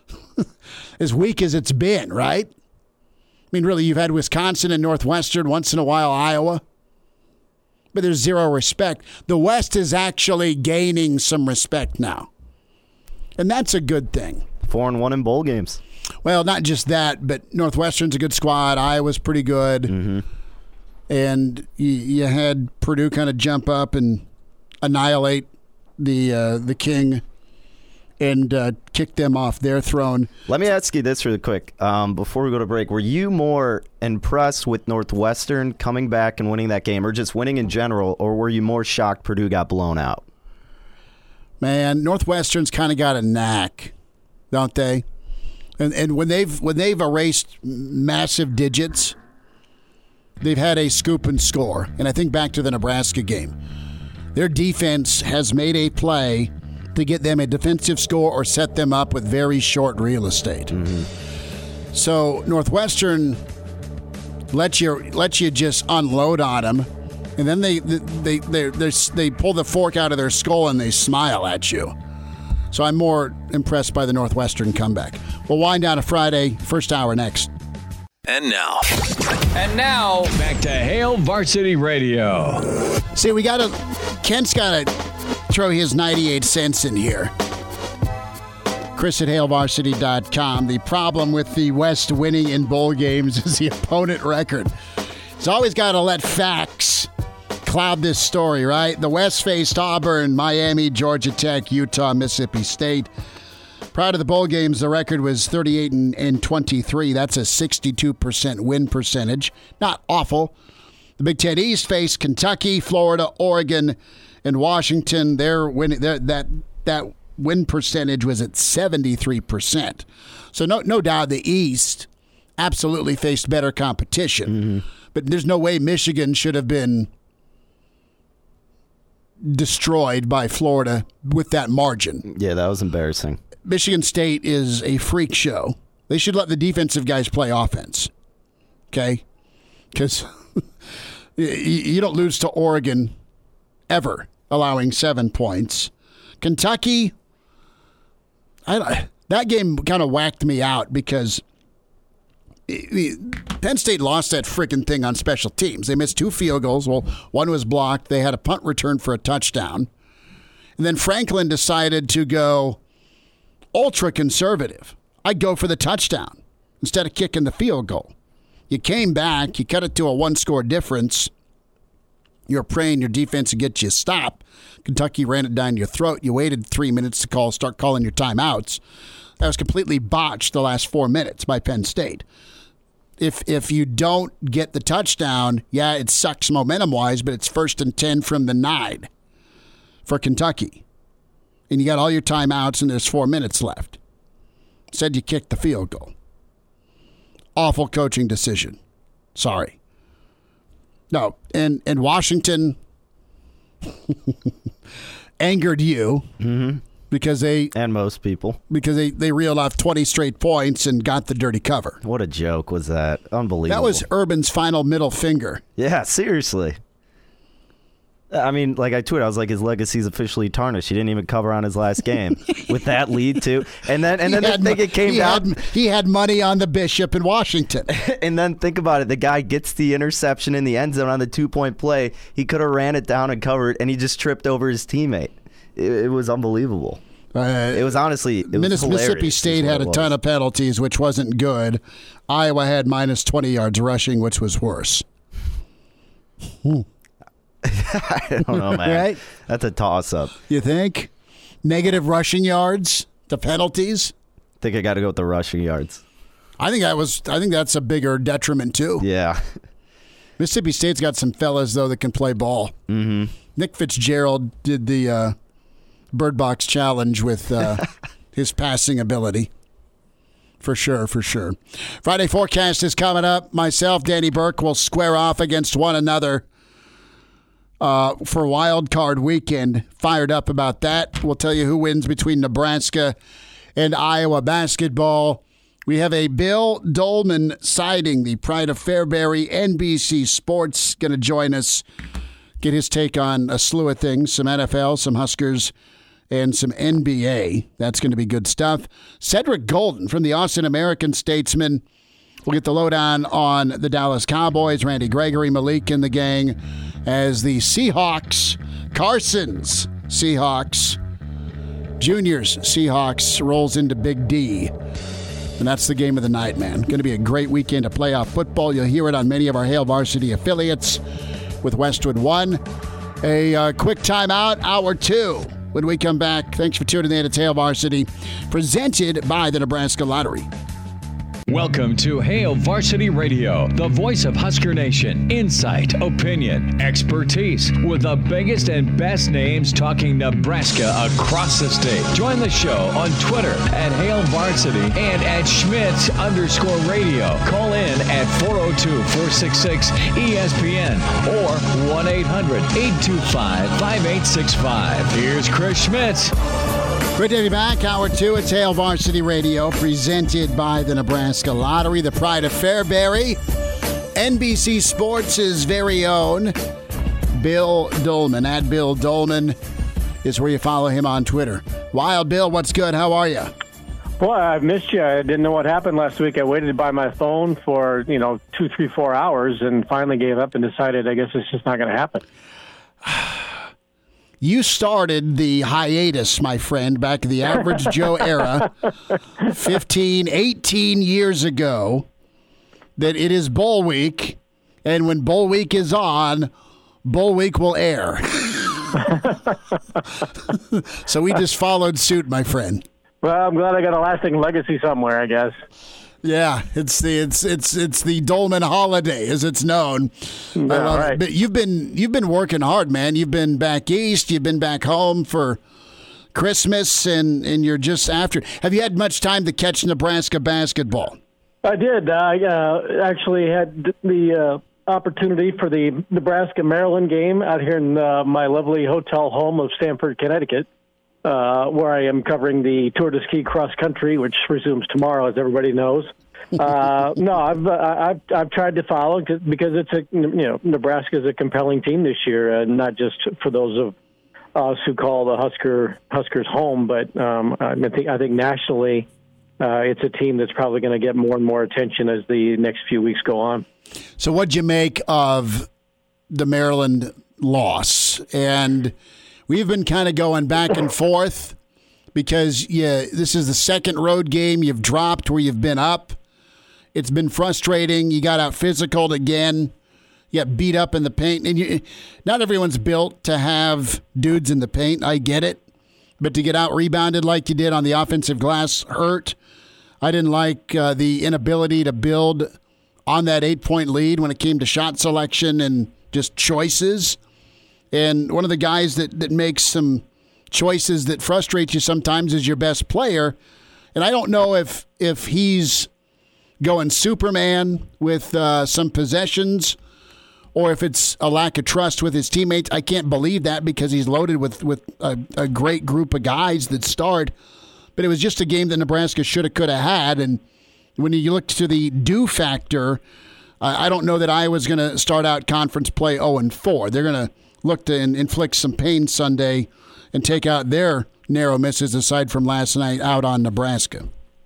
As weak as it's been, right? I mean, really, you've had Wisconsin and Northwestern, once in a while Iowa. But there's zero respect. The West is actually gaining some respect now. And that's a good thing. Four and one in bowl games. Well, not just that, but Northwestern's a good squad. Iowa's pretty good. Mm-hmm. And you, you had Purdue kind of jump up and annihilate the uh, the King and uh, kick them off their throne. Let me ask you this really quick um, before we go to break. Were you more impressed with Northwestern coming back and winning that game, or just winning in general, or were you more shocked Purdue got blown out? Man, Northwestern's kind of got a knack, don't they? And and when they've when they've erased massive digits, they've had a scoop and score. And I think back to the Nebraska game. Their defense has made a play to get them a defensive score or set them up with very short real estate. Mm-hmm. So Northwestern lets you lets you just unload on them, and then they they they they they pull the fork out of their skull and they smile at you. So I'm more impressed by the Northwestern comeback. We'll wind down a Friday first hour next. And now. And now, back to Hail Varsity Radio. See, we got to, Kent's got to throw his ninety-eight cents in here. Chris at hail varsity dot com. The problem with the West winning in bowl games is the opponent record. He's always got to let facts cloud this story, right? The West faced Auburn, Miami, Georgia Tech, Utah, Mississippi State. Prior to the bowl games, the record was thirty-eight and twenty-three. That's a sixty-two percent win percentage. Not awful. The Big Ten East faced Kentucky, Florida, Oregon, and Washington. Their win, their, that that win percentage was at seventy-three percent. So no no doubt the East absolutely faced better competition. Mm-hmm. But there's no way Michigan should have been destroyed by Florida with that margin. Yeah, that was embarrassing. Michigan State is a freak show. They should let the defensive guys play offense. Okay? Because you don't lose to Oregon ever, allowing seven points. Kentucky, I, that game kind of whacked me out because Penn State lost that freaking thing on special teams. They missed two field goals. Well, one was blocked. They had a punt return for a touchdown. And then Franklin decided to go ultra conservative. I'd go for the touchdown instead of kicking the field goal. You came back, you cut it to a one-score difference, You're praying your defense would get you a stop. Kentucky ran it down your throat. You waited three minutes to call, start calling your timeouts. That was completely botched the last four minutes by Penn State. If if you don't get the touchdown, yeah, it sucks momentum-wise, but it's first and ten from the nine for Kentucky. And you got all your timeouts, and there's four minutes left. Said you kicked the field goal. Awful coaching decision. Sorry. No, and, and Washington angered you mm-hmm. because they and most people because they, they reeled off twenty straight points and got the dirty cover. What a joke was that? Unbelievable. That was Urban's final middle finger. Yeah, seriously. I mean, like I tweeted, I was like, his legacy's officially tarnished. He didn't even cover on his last game with that lead too. And then, and then the thing it came he down. Had, he had money on the Bishop in Washington. And then think about it: the guy gets the interception in the end zone on the two-point play. He could have ran it down and covered, and he just tripped over his teammate. It, it was unbelievable. Uh, it was honestly, it was Mississippi State had a ton of penalties, which wasn't good. Iowa had minus twenty yards rushing, which was worse. Hmm. I don't know, man. Right? That's a toss-up. You think? Negative rushing yards, the penalties? I think I got to go with the rushing yards. I think that was. I think that's a bigger detriment too. Yeah. Mississippi State's got some fellas though that can play ball. Mm-hmm. Nick Fitzgerald did the uh, Bird Box Challenge with uh, his passing ability. For sure, for sure. Friday forecast is coming up. Myself, Danny Burke, will square off against one another. Uh, for Wild Card Weekend. Fired up about that. We'll tell you who wins between Nebraska and Iowa basketball. We have a Bill Dolman sighting, the pride of Fairbury, N B C Sports, going to join us, get his take on a slew of things, some N F L, some Huskers, and some N B A. That's going to be good stuff. Cedric Golden from the Austin American-Statesman. We'll get the lowdown on the Dallas Cowboys, Randy Gregory, Malik, and the gang as the Seahawks, Carson's Seahawks, Junior's Seahawks rolls into Big D. And that's the game of the night, man. Going to be a great weekend of playoff football. You'll hear it on many of our Hail Varsity affiliates with Westwood One. A uh, quick timeout, hour two. When we come back, thanks for tuning in to Hail Varsity, presented by the Nebraska Lottery. Welcome to Hail Varsity Radio, the voice of Husker Nation. Insight, opinion, expertise, with the biggest and best names talking Nebraska across the state. Join the show on Twitter at Hail Varsity and at Schmitz underscore radio. Call in at four oh two, four six six, E S P N or one eight hundred, eight two five, five eight six five. Here's Chris Schmitz. Great to have you back. Hour two, it's Hail Varsity Radio, presented by the Nebraska Lottery, the pride of Fairbury. N B C Sports' very own Bill Dolman. At Bill Dolman is where you follow him on Twitter. Wild Bill, what's good? How are you? Boy, I've missed you. I didn't know what happened last week. I waited by my phone for, you know, two, three, four hours and finally gave up and decided I guess it's just not going to happen. You started the hiatus, my friend, back in the Average Joe era, fifteen, eighteen years ago, that it is Bowl Week, and when Bowl Week is on, Bowl Week will air. So we just followed suit, my friend. Well, I'm glad I got a lasting legacy somewhere, I guess. Yeah, it's the it's it's it's the Dolman holiday, as it's known. Yeah, uh, right. But you've been you've been working hard, man. You've been back east. You've been back home for Christmas, and, and you're just after. Have you had much time to catch Nebraska basketball? I did. I uh, actually had the uh, opportunity for the Nebraska-Maryland game out here in uh, my lovely hotel home of Stamford, Connecticut. Uh, where I am covering the Tour de Ski cross country, which resumes tomorrow, as everybody knows. Uh, no, I've, I've I've tried to follow because it's a you know Nebraska is a compelling team this year, uh, not just for those of us who call the Husker Huskers home, but um, I think I think nationally, uh, it's a team that's probably going to get more and more attention as the next few weeks go on. So, what'd you make of the Maryland loss? And we've been kind of going back and forth because yeah, this is the second road game you've dropped where you've been up. It's been frustrating. You got out physical again. you got beat up in the paint. And you, not everyone's built to have dudes in the paint. I get it. But to get out-rebounded like you did on the offensive glass hurt. I didn't like uh, the inability to build on that eight-point lead when it came to shot selection and just choices. And one of the guys that, that makes some choices that frustrate you sometimes is your best player. And I don't know if if he's going Superman with uh, some possessions or if it's a lack of trust with his teammates. I can't believe that because he's loaded with, with a, a great group of guys that start. But it was just a game that Nebraska should have, could have had. And when you look to the do factor, uh, I don't know that Iowa's going to start out conference play oh and four. They're going to look to in, inflict some pain Sunday and take out their narrow misses aside from last night out on Nebraska.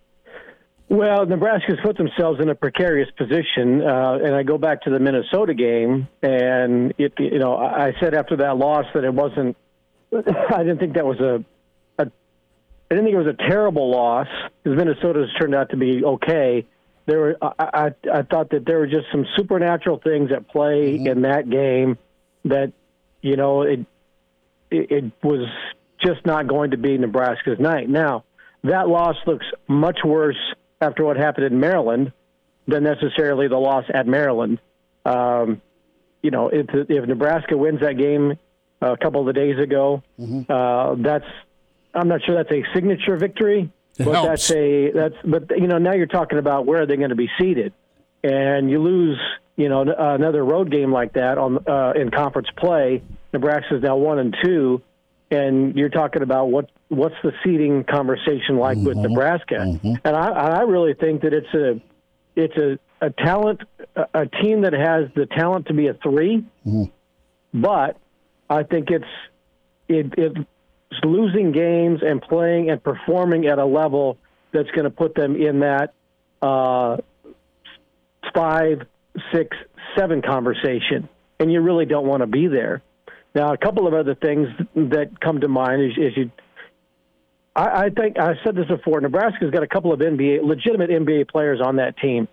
Well, Nebraska's put themselves in a precarious position, uh, and I go back to the Minnesota game, and it, you know, I said after that loss that it wasn't. I didn't think that was a. a I didn't think it was a terrible loss because Minnesota's turned out to be okay. There were, I, I, I thought that there were just some supernatural things at play mm-hmm. in that game that, you know, it, it it was just not going to be Nebraska's night. Now, that loss looks much worse after what happened in Maryland than necessarily the loss at Maryland. Um, you know, if, if Nebraska wins that game a couple of days ago, mm-hmm. uh, that's I'm not sure that's a signature victory, it but helps. that's a that's but you know now you're talking about where are they going to be seated, and you lose you know another road game like that on uh, in conference play. Nebraska's now one and two. And you're talking about what what's the seeding conversation like mm-hmm. with Nebraska, mm-hmm. and I, I really think that it's a it's a, a talent a, a team that has the talent to be a three, mm-hmm. but I think it's it, it's losing games and playing and performing at a level that's going to put them in that uh, five, six, seven conversation, and you really don't want to be there. Now, a couple of other things that come to mind is, is you. I, I think I said this before. Nebraska's got a couple of N B A legitimate N B A players on that team,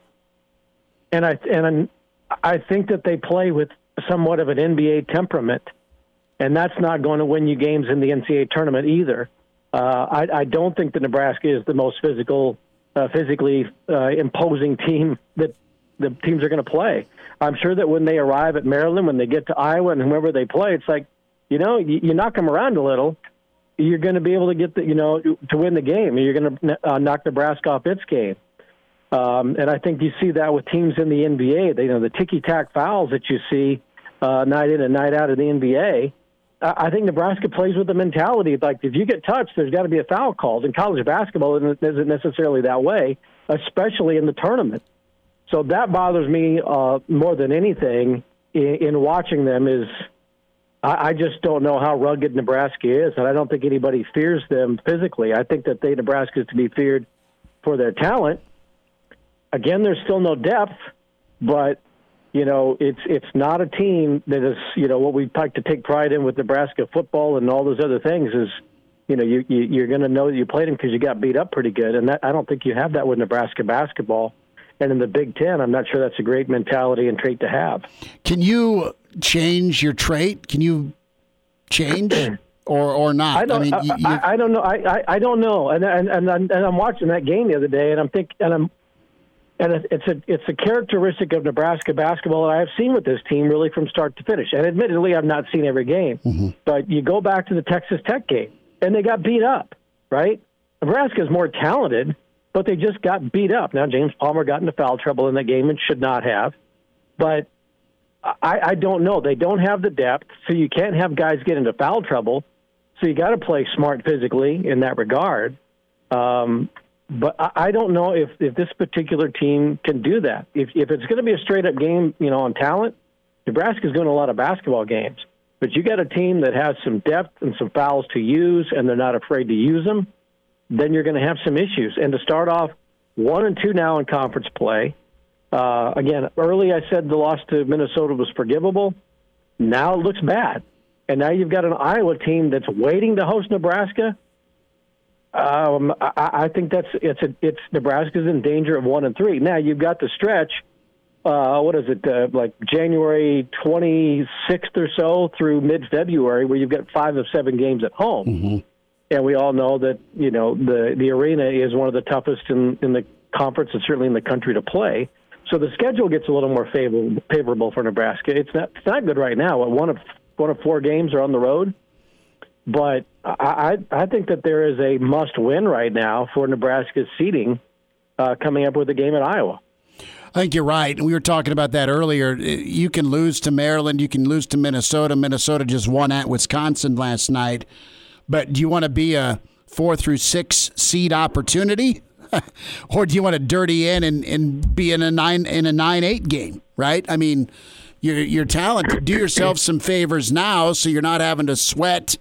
and I and I think that they play with somewhat of an N B A temperament, and that's not going to win you games in the N C double A tournament either. Uh, I, I don't think that Nebraska is the most physical, uh, physically uh, imposing team that the teams are going to play. I'm sure that when they arrive at Maryland, when they get to Iowa and whoever they play, it's like, you know, you, you knock them around a little, you're going to be able to get the, you know, to win the game. You're going to uh, knock Nebraska off its game. Um, and I think you see that with teams in the N B A. They, you know, the ticky-tack fouls that you see uh, night in and night out of the N B A. I think Nebraska plays with the mentality like if you get touched, there's got to be a foul called. In college basketball, it isn't necessarily that way, especially in the tournament. So that bothers me uh, more than anything in, in watching them is I, I just don't know how rugged Nebraska is, and I don't think anybody fears them physically. I think that they Nebraska is to be feared for their talent. Again, there's still no depth, but you know it's it's not a team that is you know what we like to take pride in with Nebraska football and all those other things is you know you, you you're going to know that you played them because you got beat up pretty good, and that I don't think you have that with Nebraska basketball. And in the Big Ten, I'm not sure that's a great mentality and trait to have. Can you change your trait? Can you change or or not? I don't. I, mean, you, you... I, I don't know. I, I, I don't know. And and and I'm, and I'm watching that game the other day, and I'm think and I'm and it's a it's a characteristic of Nebraska basketball that I have seen with this team really from start to finish. And admittedly, I've not seen every game, mm-hmm. but you go back to the Texas Tech game, and they got beat up. Right? Nebraska is more talented. But they just got beat up. Now, James Palmer got into foul trouble in that game and should not have. But I, I don't know. They don't have the depth, so you can't have guys get into foul trouble. So you got to play smart physically in that regard. Um, but I, I don't know if, if this particular team can do that. If, if it's going to be a straight-up game, you know, on talent, Nebraska's doing a lot of basketball games. But you got a team that has some depth and some fouls to use, and they're not afraid to use them. Then you're going to have some issues. And to start off one and two now in conference play, uh, again, early I said the loss to Minnesota was forgivable. Now it looks bad. And now you've got an Iowa team that's waiting to host Nebraska. Um, I, I think that's it's a, it's Nebraska's in danger of one and three. Now you've got the stretch uh, what is it, uh, like January twenty-sixth or so through mid-February, where you've got five of seven games at home. Mm-hmm. And we all know that, you know, the, the arena is one of the toughest in, in the conference and certainly in the country to play. So the schedule gets a little more favorable, favorable for Nebraska. It's not, it's not good right now. One of one of four games are on the road. But I, I think that there is a must-win right now for Nebraska's seeding uh, coming up with a game at Iowa. I think you're right. We were talking about that earlier. You can lose to Maryland. You can lose to Minnesota. Minnesota just won at Wisconsin last night. But do you want to be a four through six seed opportunity? Or do you want to dirty in and, and be in a nine in a nine eight game, right? I mean, your your talent. Do yourself some favors now so you're not having to sweat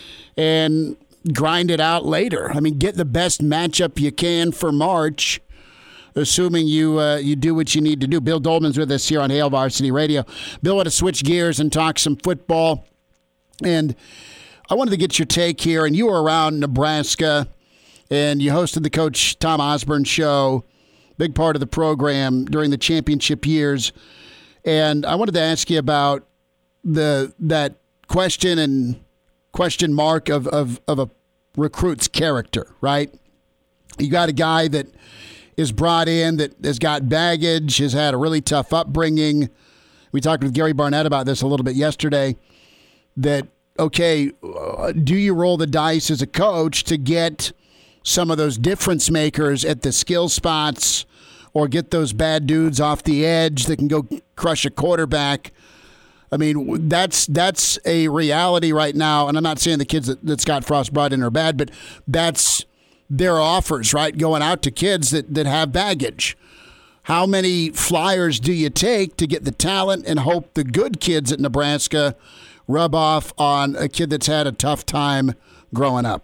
and grind it out later. I mean, get the best matchup you can for March, assuming you uh, you do what you need to do. Bill Dolman's with us here on Hail Varsity Radio. Bill, I want to switch gears and talk some football. And I wanted to get your take here. And you were around Nebraska, and you hosted the Coach Tom Osborne show, big part of the program during the championship years. And I wanted to ask you about the that question and question mark of, of, of a recruit's character, right? You got a guy that is brought in that has got baggage, has had a really tough upbringing. We talked with Gary Barnett about this a little bit yesterday, that, okay, uh, do you roll the dice as a coach to get some of those difference makers at the skill spots or get those bad dudes off the edge that can go crush a quarterback? I mean, that's that's a reality right now, and I'm not saying the kids that, that Scott Frost brought in are bad, but that's their offers, right, going out to kids that, that have baggage. How many flyers do you take to get the talent and hope the good kids at Nebraska rub off on a kid that's had a tough time growing up?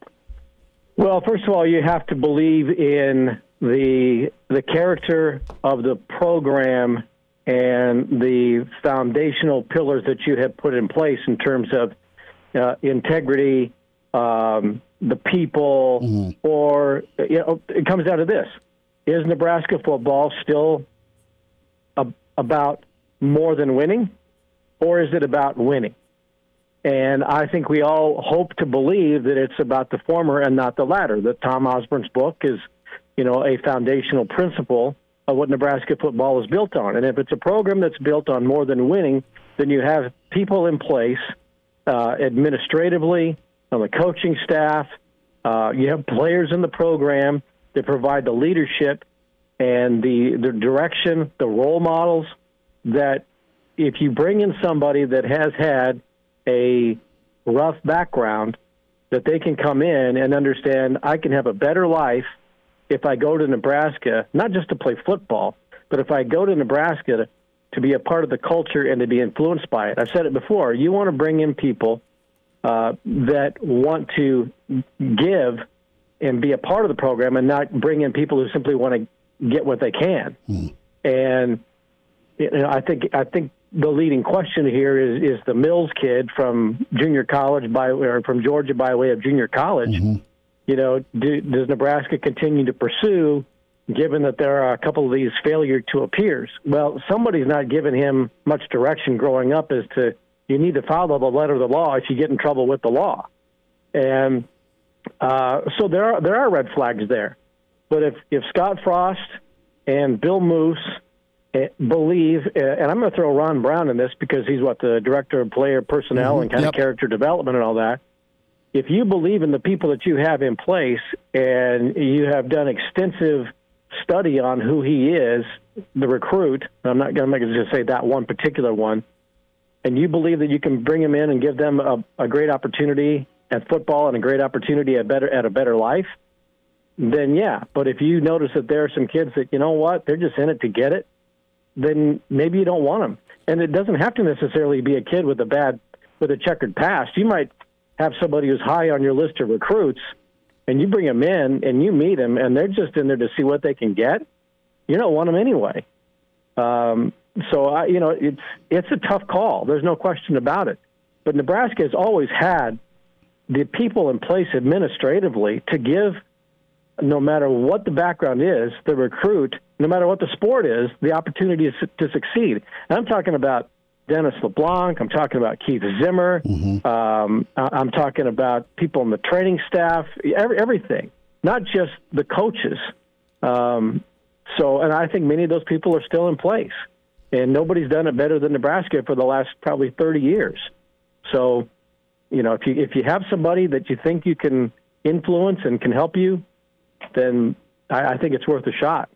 Well, first of all, you have to believe in the the character of the program and the foundational pillars that you have put in place in terms of uh, integrity, um, the people, mm-hmm. or you know, it comes down to this. Is Nebraska football still a, about more than winning, or is it about winning? And I think we all hope to believe that it's about the former and not the latter, that Tom Osborne's book is, you know, a foundational principle of what Nebraska football is built on. And if it's a program that's built on more than winning, then you have people in place uh, administratively, on the coaching staff. Uh, you have players in the program that provide the leadership and the, the direction, the role models, that if you bring in somebody that has had a rough background, that they can come in and understand, I can have a better life if I go to Nebraska, not just to play football, but if I go to Nebraska to, to be a part of the culture and to be influenced by it. I've said it before. You want to bring in people uh, that want to give and be a part of the program, and not bring in people who simply want to get what they can. Mm. And you know, I think I think the leading question here is is the Mills kid from junior college by or from Georgia by way of junior college. Mm-hmm. You know, do, does Nebraska continue to pursue, given that there are a couple of these failure to appears? Well, somebody's not giving him much direction growing up as to you need to follow the letter of the law if you get in trouble with the law. And uh, so there are there are red flags there. But if, if Scott Frost and Bill Moose uh, believe, uh, and I'm going to throw Ron Brown in this because he's what the director of player personnel mm-hmm. and kind yep. of character development and all that. If you believe in the people that you have in place and you have done extensive study on who he is, the recruit, I'm not going to just say that one particular one, and you believe that you can bring him in and give them a, a great opportunity at football and a great opportunity at better at a better life, then yeah. But if you notice that there are some kids that, you know what, they're just in it to get it, then maybe you don't want them. And it doesn't have to necessarily be a kid with a bad, with a checkered past. You might have somebody who's high on your list of recruits, and you bring them in and you meet them, and they're just in there to see what they can get. You don't want them anyway. Um, so I, you know, it's it's a tough call. There's no question about it. But Nebraska has always had the people in place administratively to give, no matter what the background is, the recruit no matter what the sport is, the opportunity is to succeed. And I'm talking about Dennis LeBlanc. I'm talking about Keith Zimmer. Mm-hmm. Um, I'm talking about people in the training staff, every, everything, not just the coaches. Um, so, and I think many of those people are still in place. And nobody's done it better than Nebraska for the last probably thirty years. So, you know, if you if you have somebody that you think you can influence and can help you, then I, I think it's worth a shot.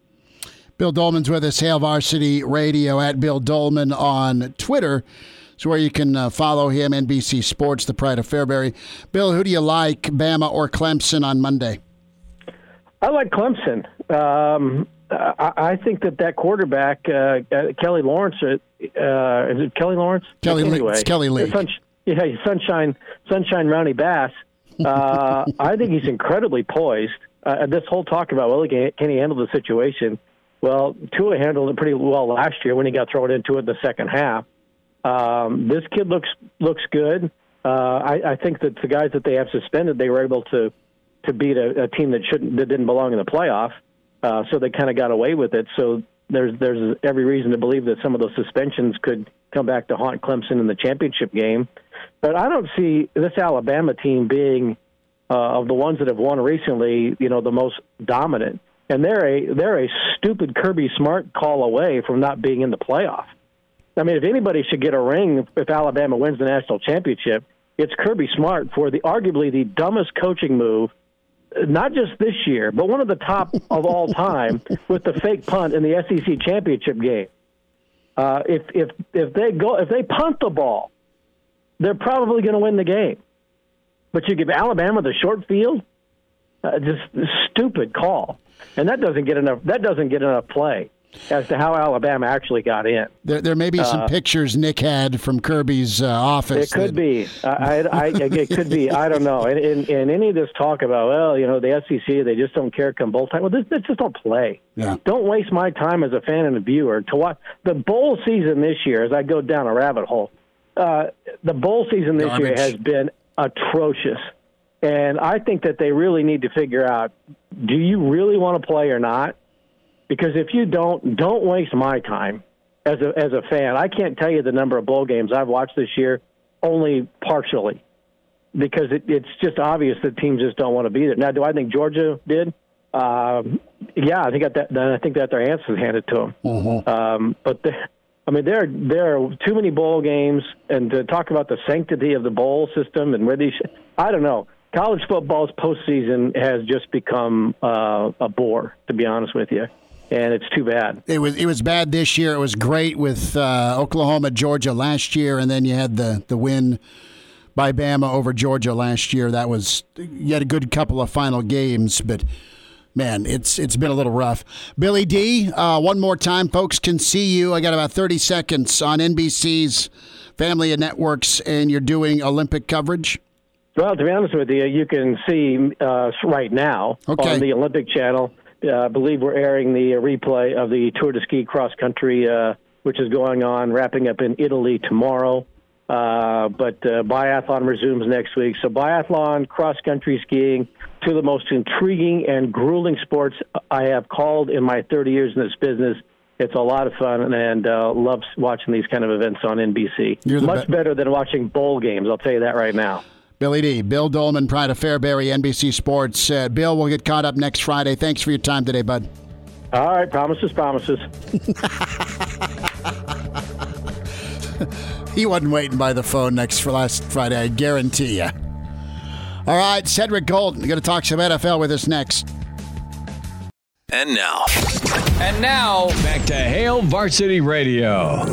Bill Dolman's with us, Hail Varsity Radio, at Bill Dolman on Twitter. It's where you can uh, follow him, N B C Sports, the Pride of Fairbury. Bill, who do you like, Bama or Clemson on Monday? I like Clemson. Um, I, I think that that quarterback, uh, uh, Kelly Lawrence, uh, is it Kelly Lawrence? Kelly anyway, Lee. It's Kelly Lee. Sun, yeah, Sunshine, Sunshine Ronnie Bass. Uh, I think he's incredibly poised. Uh, this whole talk about, well, can, can he handle the situation? Well, Tua handled it pretty well last year when he got thrown into it in the second half. Um, this kid looks looks good. Uh, I, I think that the guys that they have suspended, they were able to to beat a, a team that shouldn't that didn't belong in the playoff. Uh, so they kind of got away with it. So there's there's every reason to believe that some of those suspensions could come back to haunt Clemson in the championship game. But I don't see this Alabama team being uh, of the ones that have won recently, you know, the most dominant. And they're a they're a stupid Kirby Smart call away from not being in the playoff. I mean, if anybody should get a ring if Alabama wins the national championship, it's Kirby Smart for the arguably the dumbest coaching move, not just this year, but one of the top of all time with the fake punt in the S E C championship game. Uh, if if if they go if they punt the ball, they're probably going to win the game. But you give Alabama the short field, uh, just a stupid call. And that doesn't get enough. That doesn't get enough play as to how Alabama actually got in. There, there may be some uh, pictures Nick had from Kirby's uh, office. It could that... be. I, I, I, it could be. I don't know. And, and, and any of this talk about, well, you know, the S E C, they just don't care come bowl time. Well, this, this just don't play. Yeah. Don't waste my time as a fan and a viewer to watch the bowl season this year. As I go down a rabbit hole, uh, the bowl season this Garbage. year has been atrocious. And I think that they really need to figure out, do you really want to play or not? Because if you don't, don't waste my time as a as a fan. I can't tell you the number of bowl games I've watched this year, only partially, because it, it's just obvious that teams just don't want to be there. Now, do I think Georgia did? Um, yeah, I think that I think that their answers handed to them. Mm-hmm. Um, but the, I mean, there there are too many bowl games, and to talk about the sanctity of the bowl system and where these, I don't know. College football's postseason has just become uh, a bore, to be honest with you, and it's too bad. It was it was bad this year. It was great with uh, Oklahoma, Georgia last year, and then you had the, the win by Bama over Georgia last year. That was you had a good couple of final games, but man, it's it's been a little rough. Billy D, uh, one more time, folks can see you. I got about thirty seconds on N B C's Family and Networks, and you're doing Olympic coverage. Well, to be honest with you, you can see uh, right now okay. on the Olympic Channel. Uh, I believe we're airing the uh, replay of the Tour de Ski cross country, uh, which is going on, wrapping up in Italy tomorrow. Uh, but uh, biathlon resumes next week. So biathlon, cross country skiing, two of the most intriguing and grueling sports I have called in my thirty years in this business. It's a lot of fun, and uh, love watching these kind of events on N B C. Much be- better than watching bowl games, I'll tell you that right now. Billy D, Bill Dolman, Pride of Fairbury, N B C Sports. Uh, Bill, we'll get caught up next Friday. Thanks for your time today, bud. All right, promises, promises. He wasn't waiting by the phone next for last Friday, I guarantee you. All right, Cedric Golden, you're going to talk some N F L with us next. And now. And now, back to Hail Varsity Radio.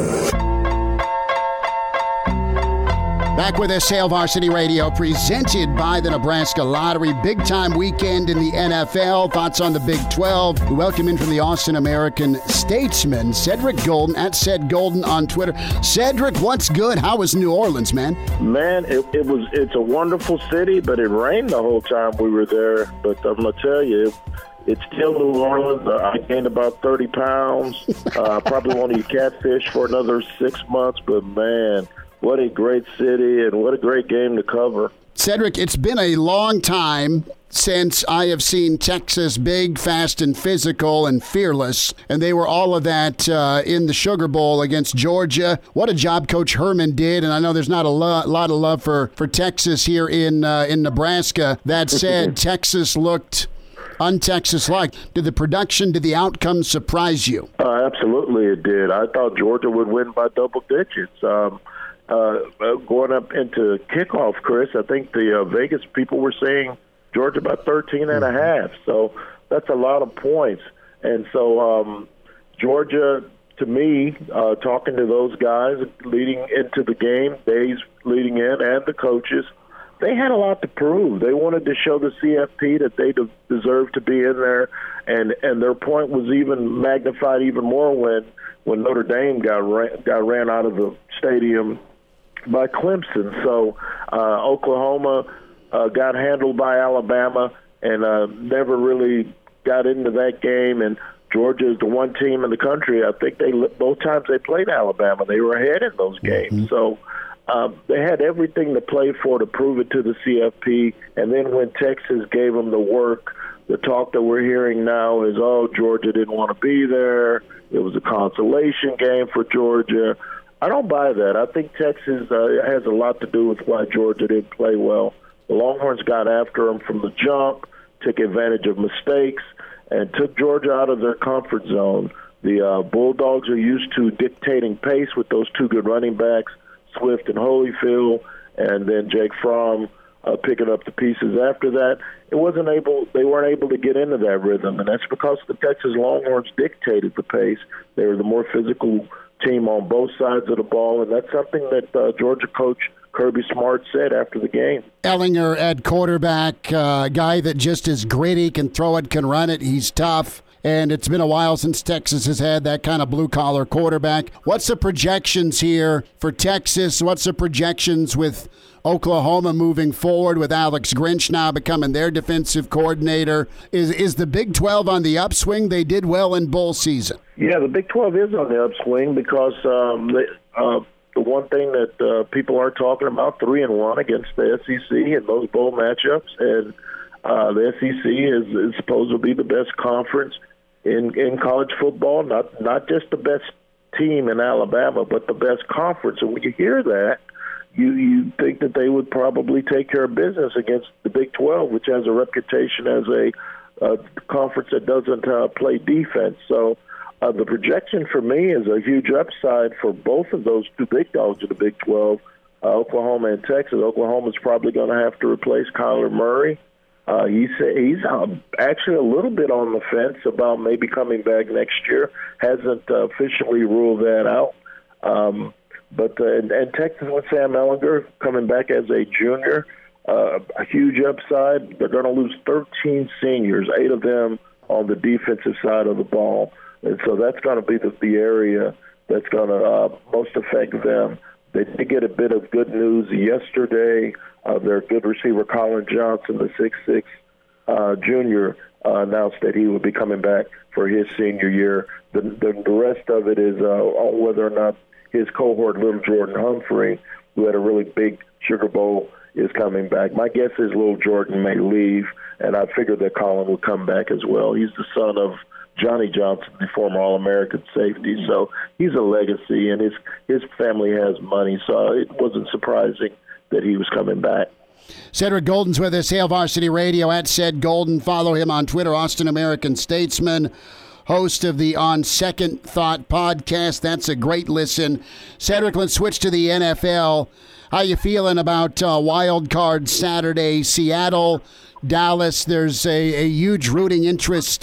Back with us, Hail Varsity Radio, presented by the Nebraska Lottery. Big-time weekend in the N F L. Thoughts on the Big twelve. We welcome in from the Austin American Statesman, Cedric Golden, at Ced Golden on Twitter. Cedric, what's good? How was New Orleans, man? Man, it, it was. It's a wonderful city, but it rained the whole time we were there. But I'm going to tell you, it, it's still New Orleans. Uh, I gained about thirty pounds. Uh, probably won't eat catfish for another six months, but man, what a great city and what a great game to cover. Cedric, it's been a long time since I have seen Texas big, fast, and physical and fearless, and they were all of that uh, in the Sugar Bowl against Georgia. What a job Coach Herman did, and I know there's not a lo- lot of love for, for Texas here in uh, in Nebraska. That said, Texas looked un-Texas-like. Did the production, did the outcome surprise you? Uh, absolutely it did. I thought Georgia would win by double digits. Um, uh, going up into kickoff, Chris, I think the uh, Vegas people were saying Georgia about thirteen and a half. So that's a lot of points. And so um, Georgia, to me, uh, talking to those guys leading into the game, days leading in, and the coaches, they had a lot to prove. They wanted to show the C F P that they de- deserved to be in there, and, and their point was even magnified even more when, when Notre Dame got ran, got ran out of the stadium by Clemson. So uh, Oklahoma uh, got handled by Alabama and uh, never really got into that game. And Georgia is the one team in the country. I think they both times they played Alabama, they were ahead in those games. Mm-hmm. So uh, they had everything to play for to prove it to the C F P. And then when Texas gave them the work, the talk that we're hearing now is, oh, Georgia didn't want to be there. It was a consolation game for Georgia. I don't buy that. I think Texas uh, has a lot to do with why Georgia didn't play well. The Longhorns got after them from the jump, took advantage of mistakes, and took Georgia out of their comfort zone. The uh, Bulldogs are used to dictating pace with those two good running backs, Swift and Holyfield, and then Jake Fromm uh, picking up the pieces after that. It wasn't able; they weren't able to get into that rhythm, and that's because the Texas Longhorns dictated the pace. They were the more physical team on both sides of the ball, and that's something that uh, Georgia coach Kirby Smart said after the game. Ehlinger at quarterback, a uh, guy that just is gritty, can throw it, can run it. He's tough, and it's been a while since Texas has had that kind of blue-collar quarterback. What's the projections here for Texas? What's the projections with Oklahoma moving forward with Alex Grinch now becoming their defensive coordinator? Is is the Big twelve on the upswing? They did well in bowl season. Yeah, the Big twelve is on the upswing because um, they, uh, the one thing that uh, people aren't talking about, three and one against the S E C in those bowl matchups, and uh, the S E C is, is supposed to be the best conference in in college football, not not just the best team in Alabama, but the best conference. And when you hear that, you you think that they would probably take care of business against the Big twelve, which has a reputation as a uh, conference that doesn't uh, play defense. So uh, the projection for me is a huge upside for both of those two big dogs in the Big twelve, uh, Oklahoma and Texas. Oklahoma's probably going to have to replace Kyler Murray. Uh, he's he's uh, actually a little bit on the fence about maybe coming back next year. Hasn't uh, officially ruled that out. Um, but uh, and, and Texas with Sam Ehlinger coming back as a junior, uh, a huge upside. They're going to lose thirteen seniors, eight of them on the defensive side of the ball, and so that's going to be the, the area that's going to uh, most affect them. They did get a bit of good news yesterday. Uh, their good receiver, Colin Johnson, the six six uh, junior, uh, announced that he would be coming back for his senior year. The, the, the rest of it is uh, on whether or not his cohort, Little Jordan Humphrey, who had a really big Sugar Bowl, is coming back. My guess is Little Jordan may leave, and I figured that Colin would come back as well. He's the son of Johnny Johnson, the former All-American safety, so he's a legacy, and his his family has money, so it wasn't surprising that he was coming back. Cedric Golden's with us, Hail Varsity Radio, at Ced Golden. Follow him on Twitter, Austin American Statesman, host of the On Second Thought podcast. That's a great listen. Cedric, let's switch to the N F L. How you feeling about uh, Wild Card Saturday, Seattle, Dallas? There's a, a huge rooting interest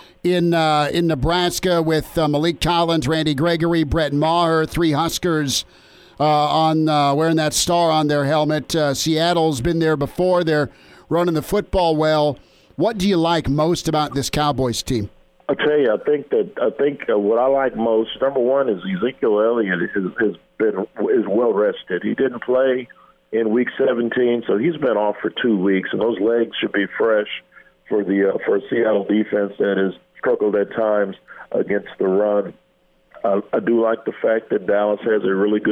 in uh, in Nebraska with uh, Malik Collins, Randy Gregory, Brett Maher, three Huskers uh, on uh, wearing that star on their helmet. Uh, Seattle's been there before. They're running the football well. What do you like most about this Cowboys team? I'll tell you, I think that I think uh, what I like most, number one, is Ezekiel Elliott has, has been is well rested. He didn't play in week seventeen, so he's been off for two weeks, and those legs should be fresh for the uh, for a Seattle defense that has struggled at times against the run. Uh, I do like the fact that Dallas has a really good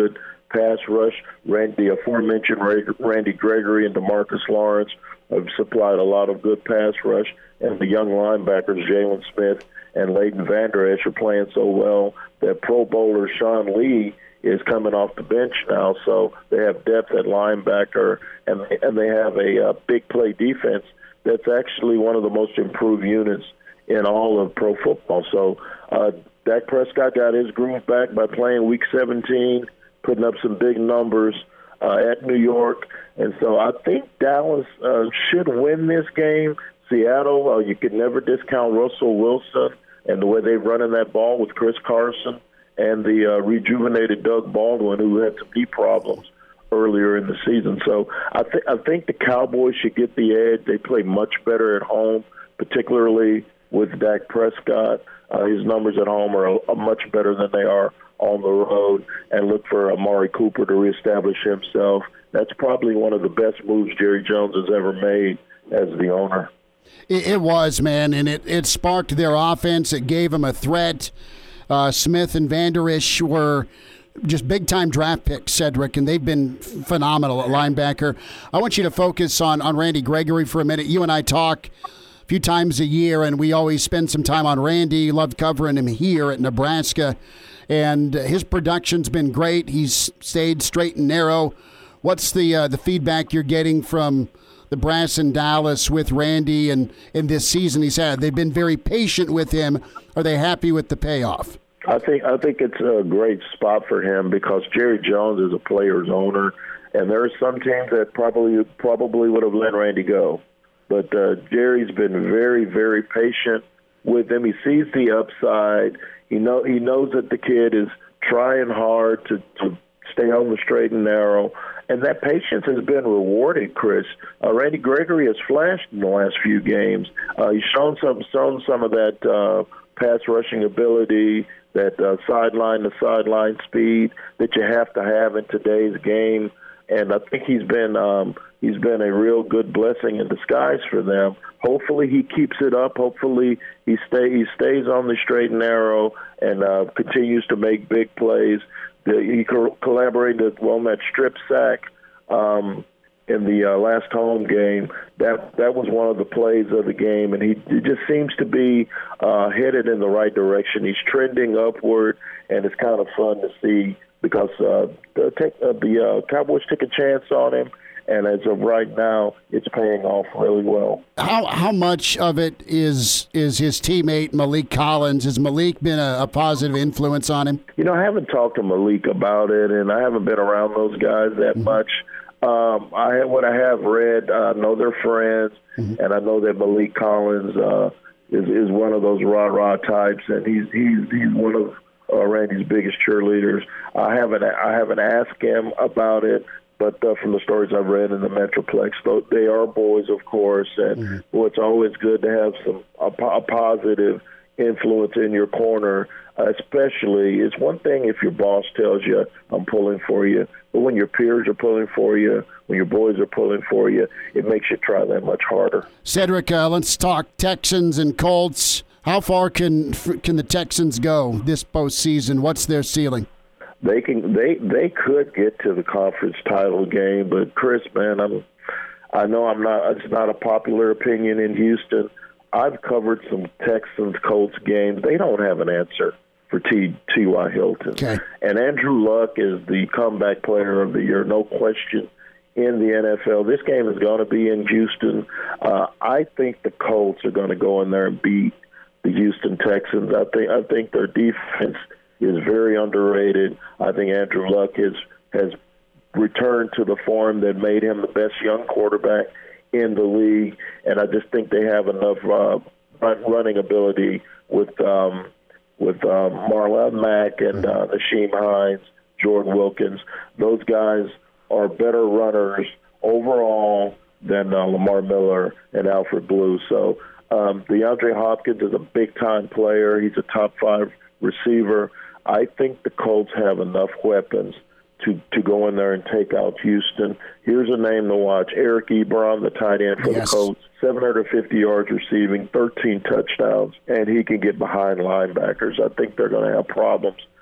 pass rush. Randy, the aforementioned Randy Gregory and DeMarcus Lawrence have supplied a lot of good pass rush, and the young linebackers Jalen Smith and Leighton Vander Esch are playing so well that Pro Bowler Sean Lee is coming off the bench now, so they have depth at linebacker, and and they have a, a big play defense that's actually one of the most improved units in all of pro football. So uh, Dak Prescott got his groove back by playing Week seventeen, putting up some big numbers uh, at New York. And so I think Dallas uh, should win this game. Seattle, uh, you could never discount Russell Wilson and the way they're running that ball with Chris Carson and the uh, rejuvenated Doug Baldwin, who had some knee problems earlier in the season. So I, th- I think the Cowboys should get the edge. They play much better at home, particularly with Dak Prescott. Uh, his numbers at home are, are much better than they are on the road, and look for Amari Cooper to reestablish himself. That's probably one of the best moves Jerry Jones has ever made as the owner. It, it was, man, and it, it sparked their offense. It gave them a threat. Uh, Smith and Vander Esch were just big-time draft picks, Cedric, and they've been phenomenal at linebacker. I want you to focus on, on Randy Gregory for a minute. You and I talk a few times a year, and we always spend some time on Randy. Loved covering him here at Nebraska, and his production's been great. He's stayed straight and narrow. What's the uh, the feedback you're getting from the brass in Dallas with Randy and in this season he's had? They've been very patient with him. Are they happy with the payoff? I think I think it's a great spot for him because Jerry Jones is a player's owner, and there are some teams that probably probably would have let Randy go. But uh, Jerry's been very, very patient with him. He sees the upside. He know he knows that the kid is trying hard to, to stay on the straight and narrow. And that patience has been rewarded, Chris. Uh, Randy Gregory has flashed in the last few games. Uh, he's shown some shown some of that uh, pass rushing ability, that uh, sideline to sideline speed that you have to have in today's game. And I think he's been um, he's been a real good blessing in disguise for them. Hopefully he keeps it up. Hopefully he stay he stays on the straight and narrow and uh, continues to make big plays. He collaborated well on that strip sack um, in the uh, last home game. That that was one of the plays of the game, and he, he just seems to be uh, headed in the right direction. He's trending upward, and it's kind of fun to see because uh, the, take, uh, the uh, Cowboys took a chance on him, and as of right now, it's paying off really well. How how much of it is is his teammate Malik Collins? Has Malik been a, a positive influence on him? You know, I haven't talked to Malik about it, and I haven't been around those guys that mm-hmm. much. Um, I what I have read, I know they're friends, mm-hmm. and I know that Malik Collins uh, is is one of those rah rah types, and he's he's he's one of uh, Randy's biggest cheerleaders. I haven't I haven't asked him about it. But uh, from the stories I've read in the Metroplex, they are boys, of course, and mm-hmm. well, it's always good to have some a, a positive influence in your corner. Uh, especially, it's one thing if your boss tells you, "I'm pulling for you," but when your peers are pulling for you, when your boys are pulling for you, it makes you try that much harder. Cedric, uh, let's talk Texans and Colts. How far can can the Texans go this postseason? What's their ceiling? They can. They they could get to the conference title game, but Chris, man, I'm. I know I'm not. It's not a popular opinion in Houston. I've covered some Texans Colts games. They don't have an answer for T T Y Hilton. Okay. And Andrew Luck is the comeback player of the year, no question, in the N F L. This game is going to be in Houston. Uh, I think the Colts are going to go in there and beat the Houston Texans. I think. I think their defense is very underrated. I think Andrew Luck has has returned to the form that made him the best young quarterback in the league, and I just think they have enough uh, running ability with um, with um, Marlon Mack and uh, Nasheem Hines, Jordan Wilkins. Those guys are better runners overall than uh, Lamar Miller and Alfred Blue. So um, DeAndre Hopkins is a big-time player. He's a top five receiver. I think the Colts have enough weapons to, to go in there and take out Houston. Here's a name to watch. Eric Ebron, the tight end for yes. the Colts, seven hundred fifty yards receiving, thirteen touchdowns, and he can get behind linebackers. I think they're going to have problems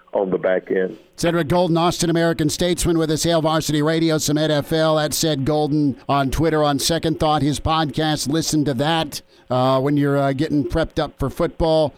on the back end. Cedric Golden, Austin American Statesman with us, Hail Varsity Radio, some N F L. That said, Golden on Twitter on Second Thought, his podcast. Listen to that uh, when you're uh, getting prepped up for football.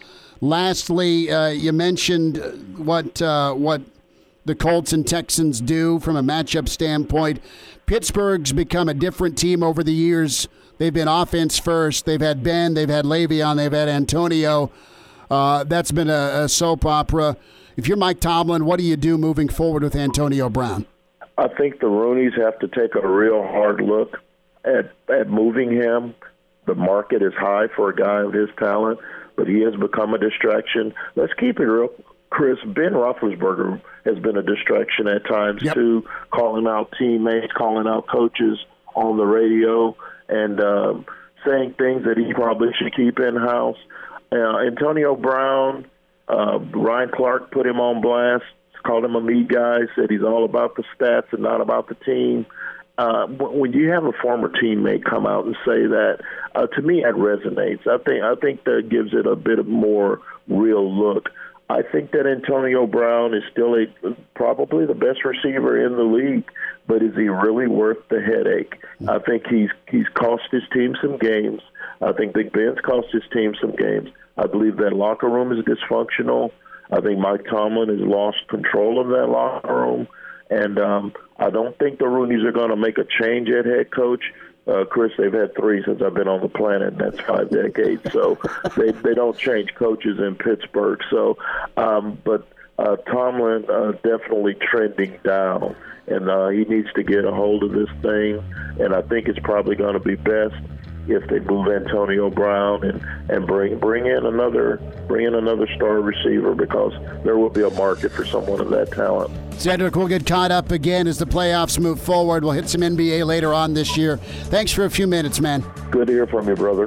Lastly, uh, you mentioned what uh, what the Colts and Texans do from a matchup standpoint. Pittsburgh's become a different team over the years. They've been offense first. They've had Ben. They've had Le'Veon. They've had Antonio. Uh, that's been a, a soap opera. If you're Mike Tomlin, what do you do moving forward with Antonio Brown? I think the Rooneys have to take a real hard look at at moving him. The market is high for a guy of his talent, but he has become a distraction. Let's keep it real, Chris. Ben Roethlisberger has been a distraction at times, yep. too, calling out teammates, calling out coaches on the radio, and um, saying things that he probably should keep in-house. Uh, Antonio Brown, uh, Ryan Clark put him on blast, called him a me guy, said he's all about the stats and not about the team. Uh, when you have a former teammate come out and say that, uh, to me, that resonates. I think I think that gives it a bit of more real look. I think that Antonio Brown is still a, probably the best receiver in the league, but is he really worth the headache? I think he's he's cost his team some games. I think Big Ben's cost his team some games. I believe that locker room is dysfunctional. I think Mike Tomlin has lost control of that locker room. And um, I don't think the Rooneys are going to make a change at head coach. Uh, Chris, they've had three since I've been on the planet, and that's five decades. So they they don't change coaches in Pittsburgh. So, um, but uh, Tomlin uh, definitely trending down, and uh, he needs to get a hold of this thing. And I think it's probably going to be best if they move Antonio Brown and, and bring bring in another bring in another star receiver, because there will be a market for someone of that talent. Cedric, we'll get caught up again as the playoffs move forward. We'll hit some N B A later on this year. Thanks for a few minutes, man. Good to hear from you, brother.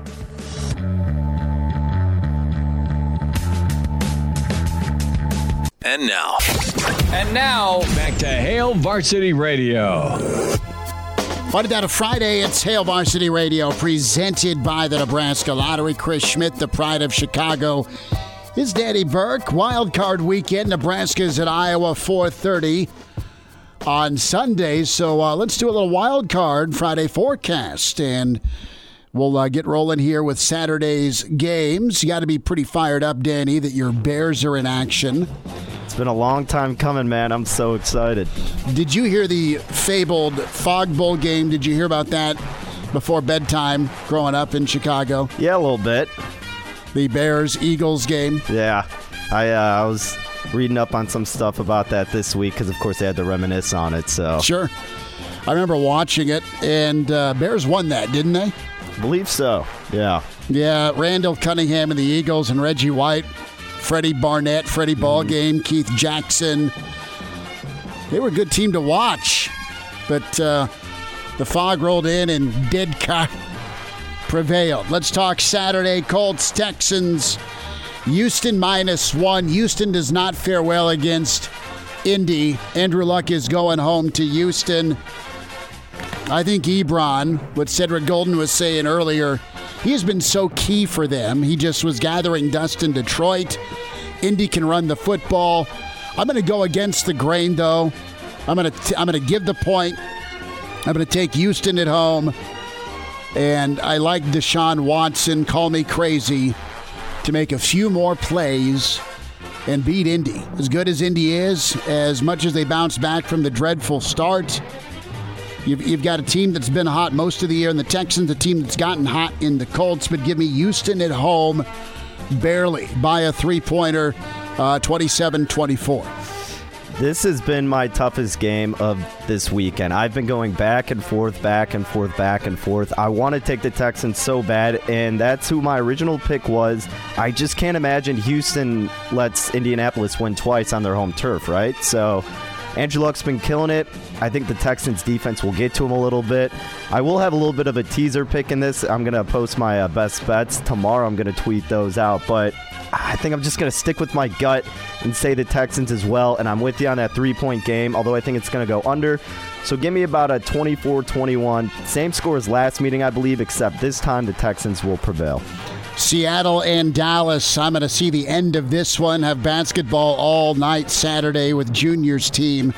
And now. And now, back to Hail Varsity Radio. Funny that a Friday, it's Hail Varsity Radio, presented by the Nebraska Lottery. Chris Schmidt, the pride of Chicago. His Daddy Burke. Wild card weekend. Nebraska's at Iowa, four thirty on Sunday. So uh, let's do a little wild card Friday forecast, and we'll uh, get rolling here with Saturday's games. You got to be pretty fired up, Danny, that your Bears are in action. It's been a long time coming, man. I'm so excited. Did you hear the fabled Fog Bowl game? Did you hear about that before bedtime growing up in Chicago? Yeah, a little bit. The Bears-Eagles game? Yeah. I uh, I was reading up on some stuff about that this week because, of course, they had to reminisce on it. So Sure. I remember watching it, and uh, Bears won that, didn't they? I believe so, yeah. Yeah, Randall Cunningham and the Eagles and Reggie White, Freddie Barnett, Freddie Ballgame, mm. Keith Jackson. They were a good team to watch, but uh, the fog rolled in and Dedka prevailed. Let's talk Saturday. Colts, Texans, Houston minus one. Houston does not fare well against Indy. Andrew Luck is going home to Houston. I think Ebron, what Cedric Golden was saying earlier, he has been so key for them. He just was gathering dust in Detroit. Indy can run the football. I'm going to go against the grain, though. I'm going to I'm going to give the point. I'm going to take Houston at home. And I like Deshaun Watson, call me crazy, to make a few more plays and beat Indy. As good as Indy is, as much as they bounce back from the dreadful start, You've, you've got a team that's been hot most of the year, and the Texans, a team that's gotten hot in the Colts. But give me Houston at home, barely, by a three-pointer, uh, twenty-seven twenty-four. This has been my toughest game of this weekend. I've been going back and forth, back and forth, back and forth. I want to take the Texans so bad, and that's who my original pick was. I just can't imagine Houston lets Indianapolis win twice on their home turf, right? So Andrew Luck's been killing it. I think the Texans' defense will get to him a little bit. I will have a little bit of a teaser pick in this. I'm going to post my uh, best bets. Tomorrow I'm going to tweet those out. But I think I'm just going to stick with my gut and say the Texans as well. And I'm with you on that three-point game, although I think it's going to go under. So give me about a twenty-four twenty-one. Same score as last meeting, I believe, except this time the Texans will prevail. Seattle and Dallas. I'm going to see the end of this one. Have basketball all night Saturday with Junior's team.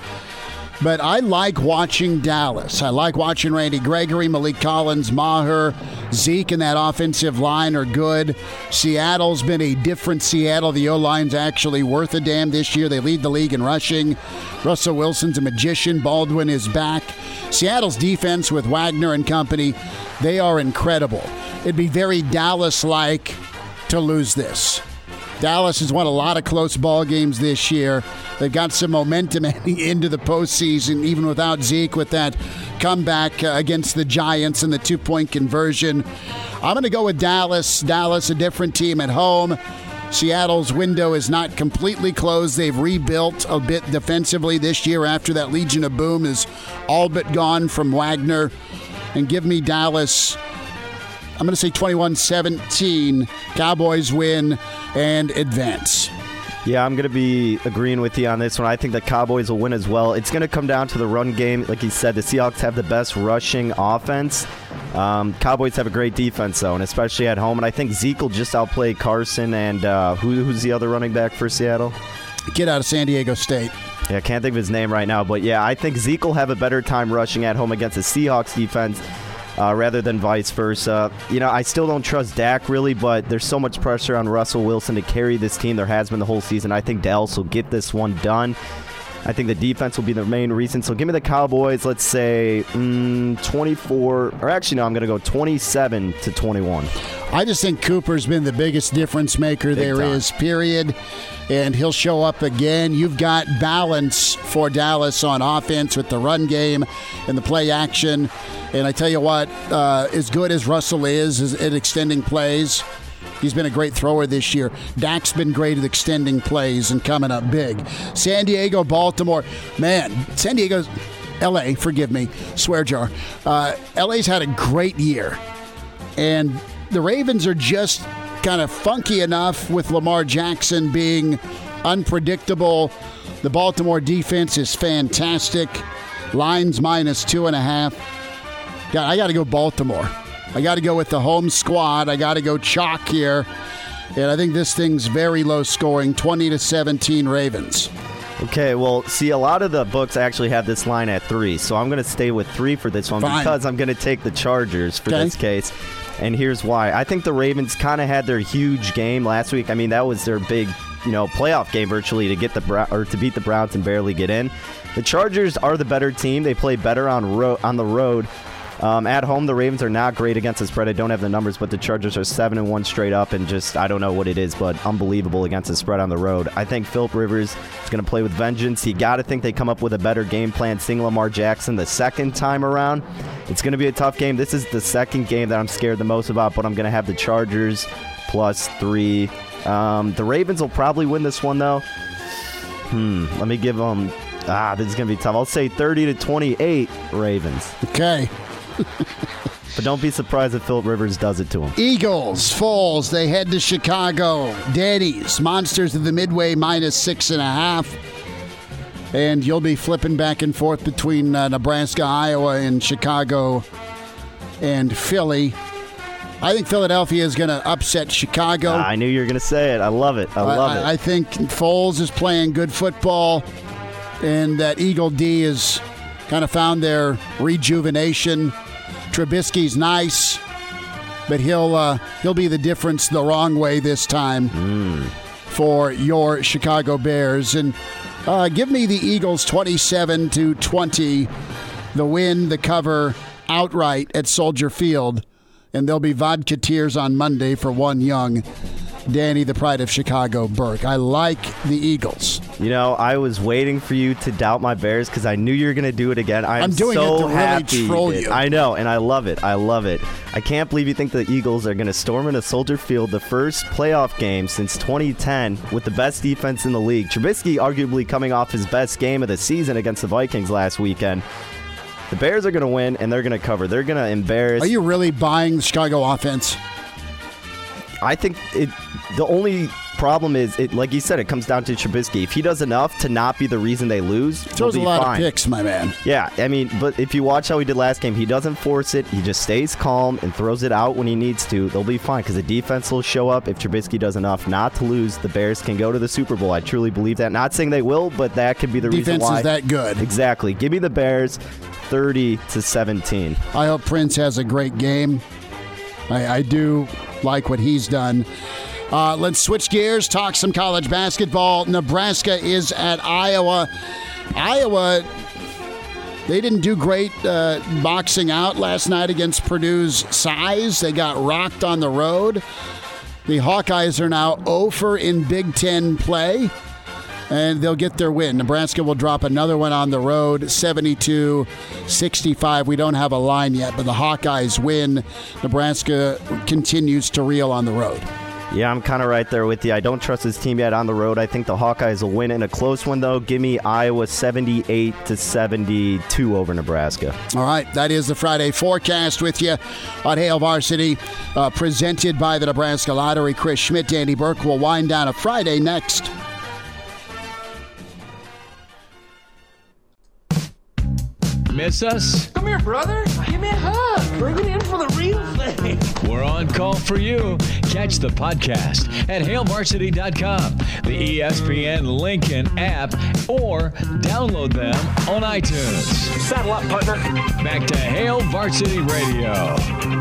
But I like watching Dallas. I like watching Randy Gregory, Malik Collins, Maher, Zeke, and that offensive line are good. Seattle's been a different Seattle. The O-line's actually worth a damn this year. They lead the league in rushing. Russell Wilson's a magician. Baldwin is back. Seattle's defense with Wagner and company, they are incredible. It'd be very Dallas-like to lose this. Dallas has won a lot of close ball games this year. They've got some momentum into the postseason, even without Zeke, with that comeback uh, against the Giants and the two-point conversion. I'm going to go with Dallas. Dallas, a different team at home. Seattle's window is not completely closed. They've rebuilt a bit defensively this year after that Legion of Boom is all but gone from Wagner. And give me Dallas. I'm going to say twenty-one seventeen. Cowboys win and advance. Yeah, I'm going to be agreeing with you on this one. I think the Cowboys will win as well. It's going to come down to the run game. Like you said, the Seahawks have the best rushing offense. Um, Cowboys have a great defense, though, and especially at home. And I think Zeke will just outplay Carson and uh, who, who's the other running back for Seattle? Kid out of San Diego State. Yeah, I can't think of his name right now. But, yeah, I think Zeke will have a better time rushing at home against the Seahawks defense. Uh, rather than vice versa. You know, I still don't trust Dak really, but there's so much pressure on Russell Wilson to carry this team. There has been the whole season. I think Dallas will get this one done. I think the defense will be the main reason. So give me the Cowboys, let's say mm, twenty-four, or actually no, I'm going to go twenty-seven to twenty-one. I just think Cooper's been the biggest difference maker Big there time. is, period. And he'll show up again. You've got balance for Dallas on offense with the run game and the play action. And I tell you what, uh, as good as Russell is, is at extending plays, he's been a great thrower this year. Dak's been great at extending plays and coming up big. San Diego, Baltimore. Man, San Diego's, L A, forgive me, swear jar. Uh, L A's had a great year. And the Ravens are just kind of funky enough with Lamar Jackson being unpredictable. The Baltimore defense is fantastic. Lines minus two and a half. God, I got to go Baltimore. I got to go with the home squad. I got to go chalk here. And I think this thing's very low scoring, twenty to seventeen Ravens. Okay, well, see, a lot of the books actually have this line at three, so I'm going to stay with three for this one. Fine. Because I'm going to take the Chargers for Okay. this case. And here's why. I think the Ravens kind of had their huge game last week. I mean, that was their big, you know, playoff game virtually to get the Bra- or to beat the Browns and barely get in. The Chargers are the better team. They play better on ro- on the road. Um, at home, the Ravens are not great against the spread. I don't have the numbers, but the Chargers are seven and one straight up, and just I don't know what it is, but unbelievable against the spread on the road. I think Philip Rivers is going to play with vengeance. You got to think they come up with a better game plan. Seeing Lamar Jackson the second time around, it's going to be a tough game. This is the second game that I'm scared the most about, but I'm going to have the Chargers plus three. Um, the Ravens will probably win this one though. Hmm. Let me give them. Ah, this is going to be tough. I'll say thirty to twenty-eight Ravens. Okay. But don't be surprised if Philip Rivers does it to him. Eagles, Falls, they head to Chicago. Daddies, Monsters of the Midway, minus six and a half. And you'll be flipping back and forth between uh, Nebraska, Iowa, and Chicago and Philly. I think Philadelphia is going to upset Chicago. Ah, I knew you were going to say it. I love it. I love I, it. I think Foles is playing good football, and that Eagle D has kind of found their rejuvenation. Trubisky's nice, but he'll uh, he'll be the difference the wrong way this time mm. for your Chicago Bears. And uh, give me the Eagles twenty-seven to twenty, the win, the cover outright at Soldier Field. And there'll be vodka tears on Monday for one young Danny, the pride of Chicago, Burke. I like the Eagles. You know, I was waiting for you to doubt my Bears because I knew you were going to do it again. I'm, I'm doing so it to really happy troll that- you. I know, and I love it. I love it. I can't believe you think the Eagles are going to storm into Soldier Field, the first playoff game since twenty ten, with the best defense in the league. Trubisky arguably coming off his best game of the season against the Vikings last weekend. The Bears are going to win, and they're going to cover. They're going to embarrass. Are you really buying the Chicago offense? I think it. The only problem is, it, like you said, it comes down to Trubisky. If he does enough to not be the reason they lose, throws we'll a lot fine. of picks, my man. Yeah, I mean, but if you watch how he did last game, he doesn't force it. He just stays calm and throws it out when he needs to. They'll be fine because the defense will show up. If Trubisky does enough not to lose, the Bears can go to the Super Bowl. I truly believe that. Not saying they will, but that could be the Defense reason why. is that good. Exactly. Give me the Bears thirty to seventeen. I hope Prince has a great game. I, I do like what he's done. Uh, let's switch gears, talk some college basketball. Nebraska is at Iowa. Iowa, they didn't do great uh, boxing out last night against Purdue's size. They got rocked on the road. The Hawkeyes are now oh for in Big Ten play, and they'll get their win. Nebraska will drop another one on the road, seventy-two sixty-five. We don't have a line yet, but the Hawkeyes win. Nebraska continues to reel on the road. Yeah, I'm kind of right there with you. I don't trust this team yet on the road. I think the Hawkeyes will win in a close one, though. Give me Iowa seventy-eight to seventy-two over Nebraska. All right, that is the Friday forecast with you on Hail Varsity, uh, presented by the Nebraska Lottery. Chris Schmidt, Danny Burke will wind down a Friday next. Miss us? Come here, brother. Give me a hug. Bring it in for the real thing. We're on call for you. Catch the podcast at hail varsity dot com, the E S P N Lincoln app, or download them on iTunes. Saddle up, partner. Back to Hail Varsity Radio.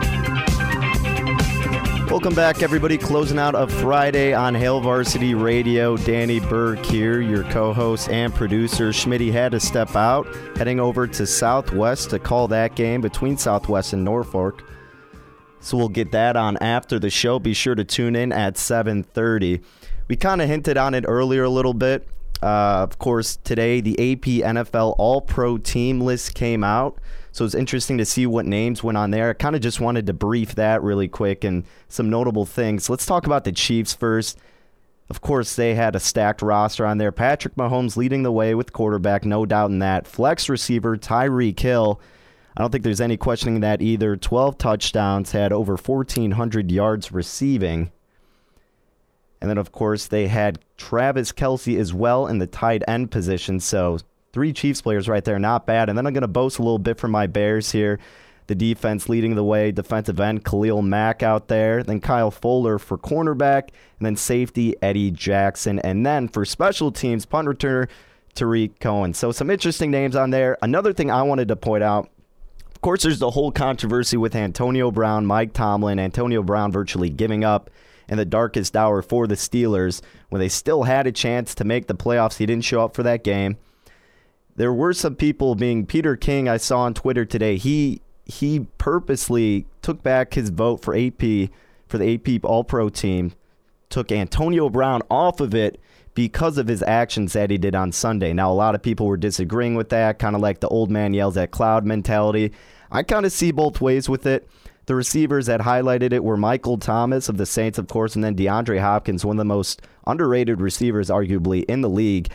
Welcome back, everybody. Closing out a Friday on Hail Varsity Radio. Danny Burke here, your co-host and producer. Schmitty had to step out, heading over to Southwest to call that game between Southwest and Norfolk. So we'll get that on after the show. Be sure to tune in at seven thirty. We kind of hinted on it earlier a little bit. Uh, of course, today the A P N F L All-Pro Team list came out. So it's interesting to see what names went on there. I kind of just wanted to brief that really quick and some notable things. Let's talk about the Chiefs first. Of course, they had a stacked roster on there. Patrick Mahomes leading the way with quarterback, no doubt in that. Flex receiver Tyreek Hill. I don't think there's any questioning that either. twelve touchdowns, had over fourteen hundred yards receiving. And then, of course, they had Travis Kelce as well in the tight end position. So three Chiefs players right there, not bad. And then I'm going to boast a little bit for my Bears here. The defense leading the way, defensive end Khalil Mack out there. Then Kyle Fuller for cornerback. And then safety Eddie Jackson. And then for special teams, punt returner Tariq Cohen. So some interesting names on there. Another thing I wanted to point out, of course, there's the whole controversy with Antonio Brown, Mike Tomlin. Antonio Brown virtually giving up in the darkest hour for the Steelers when they still had a chance to make the playoffs. He didn't show up for that game. There were some people being Peter King, I saw on Twitter today. He he purposely took back his vote for A P, for the A P All-Pro team, took Antonio Brown off of it because of his actions that he did on Sunday. Now, a lot of people were disagreeing with that, kind of like the old man yells at cloud mentality. I kind of see both ways with it. The receivers that highlighted it were Michael Thomas of the Saints, of course, and then DeAndre Hopkins, one of the most underrated receivers, arguably, in the league.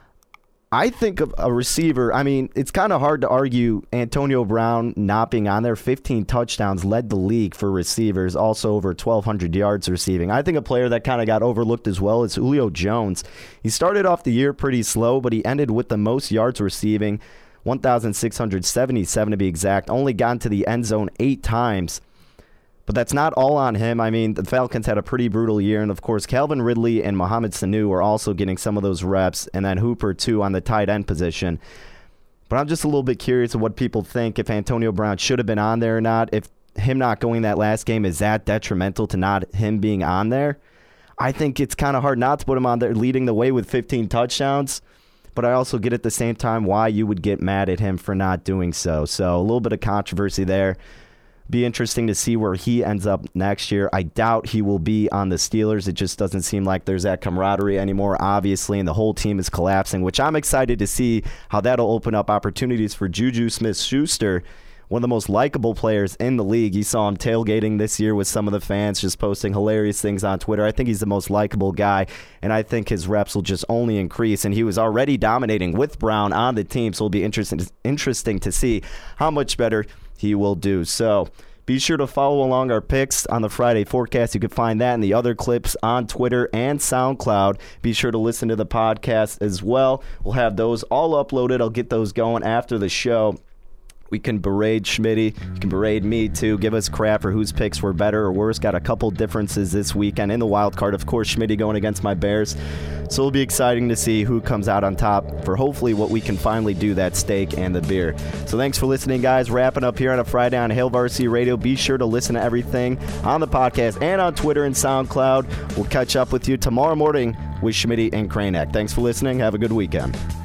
I think of a receiver, I mean, it's kind of hard to argue Antonio Brown not being on there. fifteen touchdowns, led the league for receivers, also over twelve hundred yards receiving. I think a player that kind of got overlooked as well is Julio Jones. He started off the year pretty slow, but he ended with the most yards receiving, one thousand six hundred seventy-seven to be exact. Only got into the end zone eight times. But that's not all on him. I mean, the Falcons had a pretty brutal year. And, of course, Calvin Ridley and Mohamed Sanu are also getting some of those reps. And then Hooper, too, on the tight end position. But I'm just a little bit curious of what people think, if Antonio Brown should have been on there or not. If him not going that last game, is that detrimental to not him being on there? I think it's kind of hard not to put him on there leading the way with fifteen touchdowns. But I also get at the same time why you would get mad at him for not doing so. So a little bit of controversy there. Be interesting to see where he ends up next year. I doubt he will be on the Steelers. It just doesn't seem like there's that camaraderie anymore, obviously, and the whole team is collapsing, which I'm excited to see how that'll open up opportunities for Juju Smith-Schuster, one of the most likable players in the league. You saw him tailgating this year with some of the fans, just posting hilarious things on Twitter. I think he's the most likable guy, and I think his reps will just only increase, and he was already dominating with Brown on the team, so it'll be interesting, interesting to see how much better he will do. So Be sure to follow along our picks on the Friday forecast. You can find that and the other clips on Twitter and SoundCloud. Be sure to listen to the podcast as well. We'll have those all uploaded. I'll get those going after the show. We can berate Schmitty. You can berate me, too. Give us crap for whose picks were better or worse. Got a couple differences this weekend in the wild card. Of course, Schmitty going against my Bears. So it'll be exciting to see who comes out on top for hopefully what we can finally do, that steak and the beer. So thanks for listening, guys. Wrapping up here on a Friday on Hail Varsity Radio. Be sure to listen to everything on the podcast and on Twitter and SoundCloud. We'll catch up with you tomorrow morning with Schmitty and Kranek. Thanks for listening. Have a good weekend.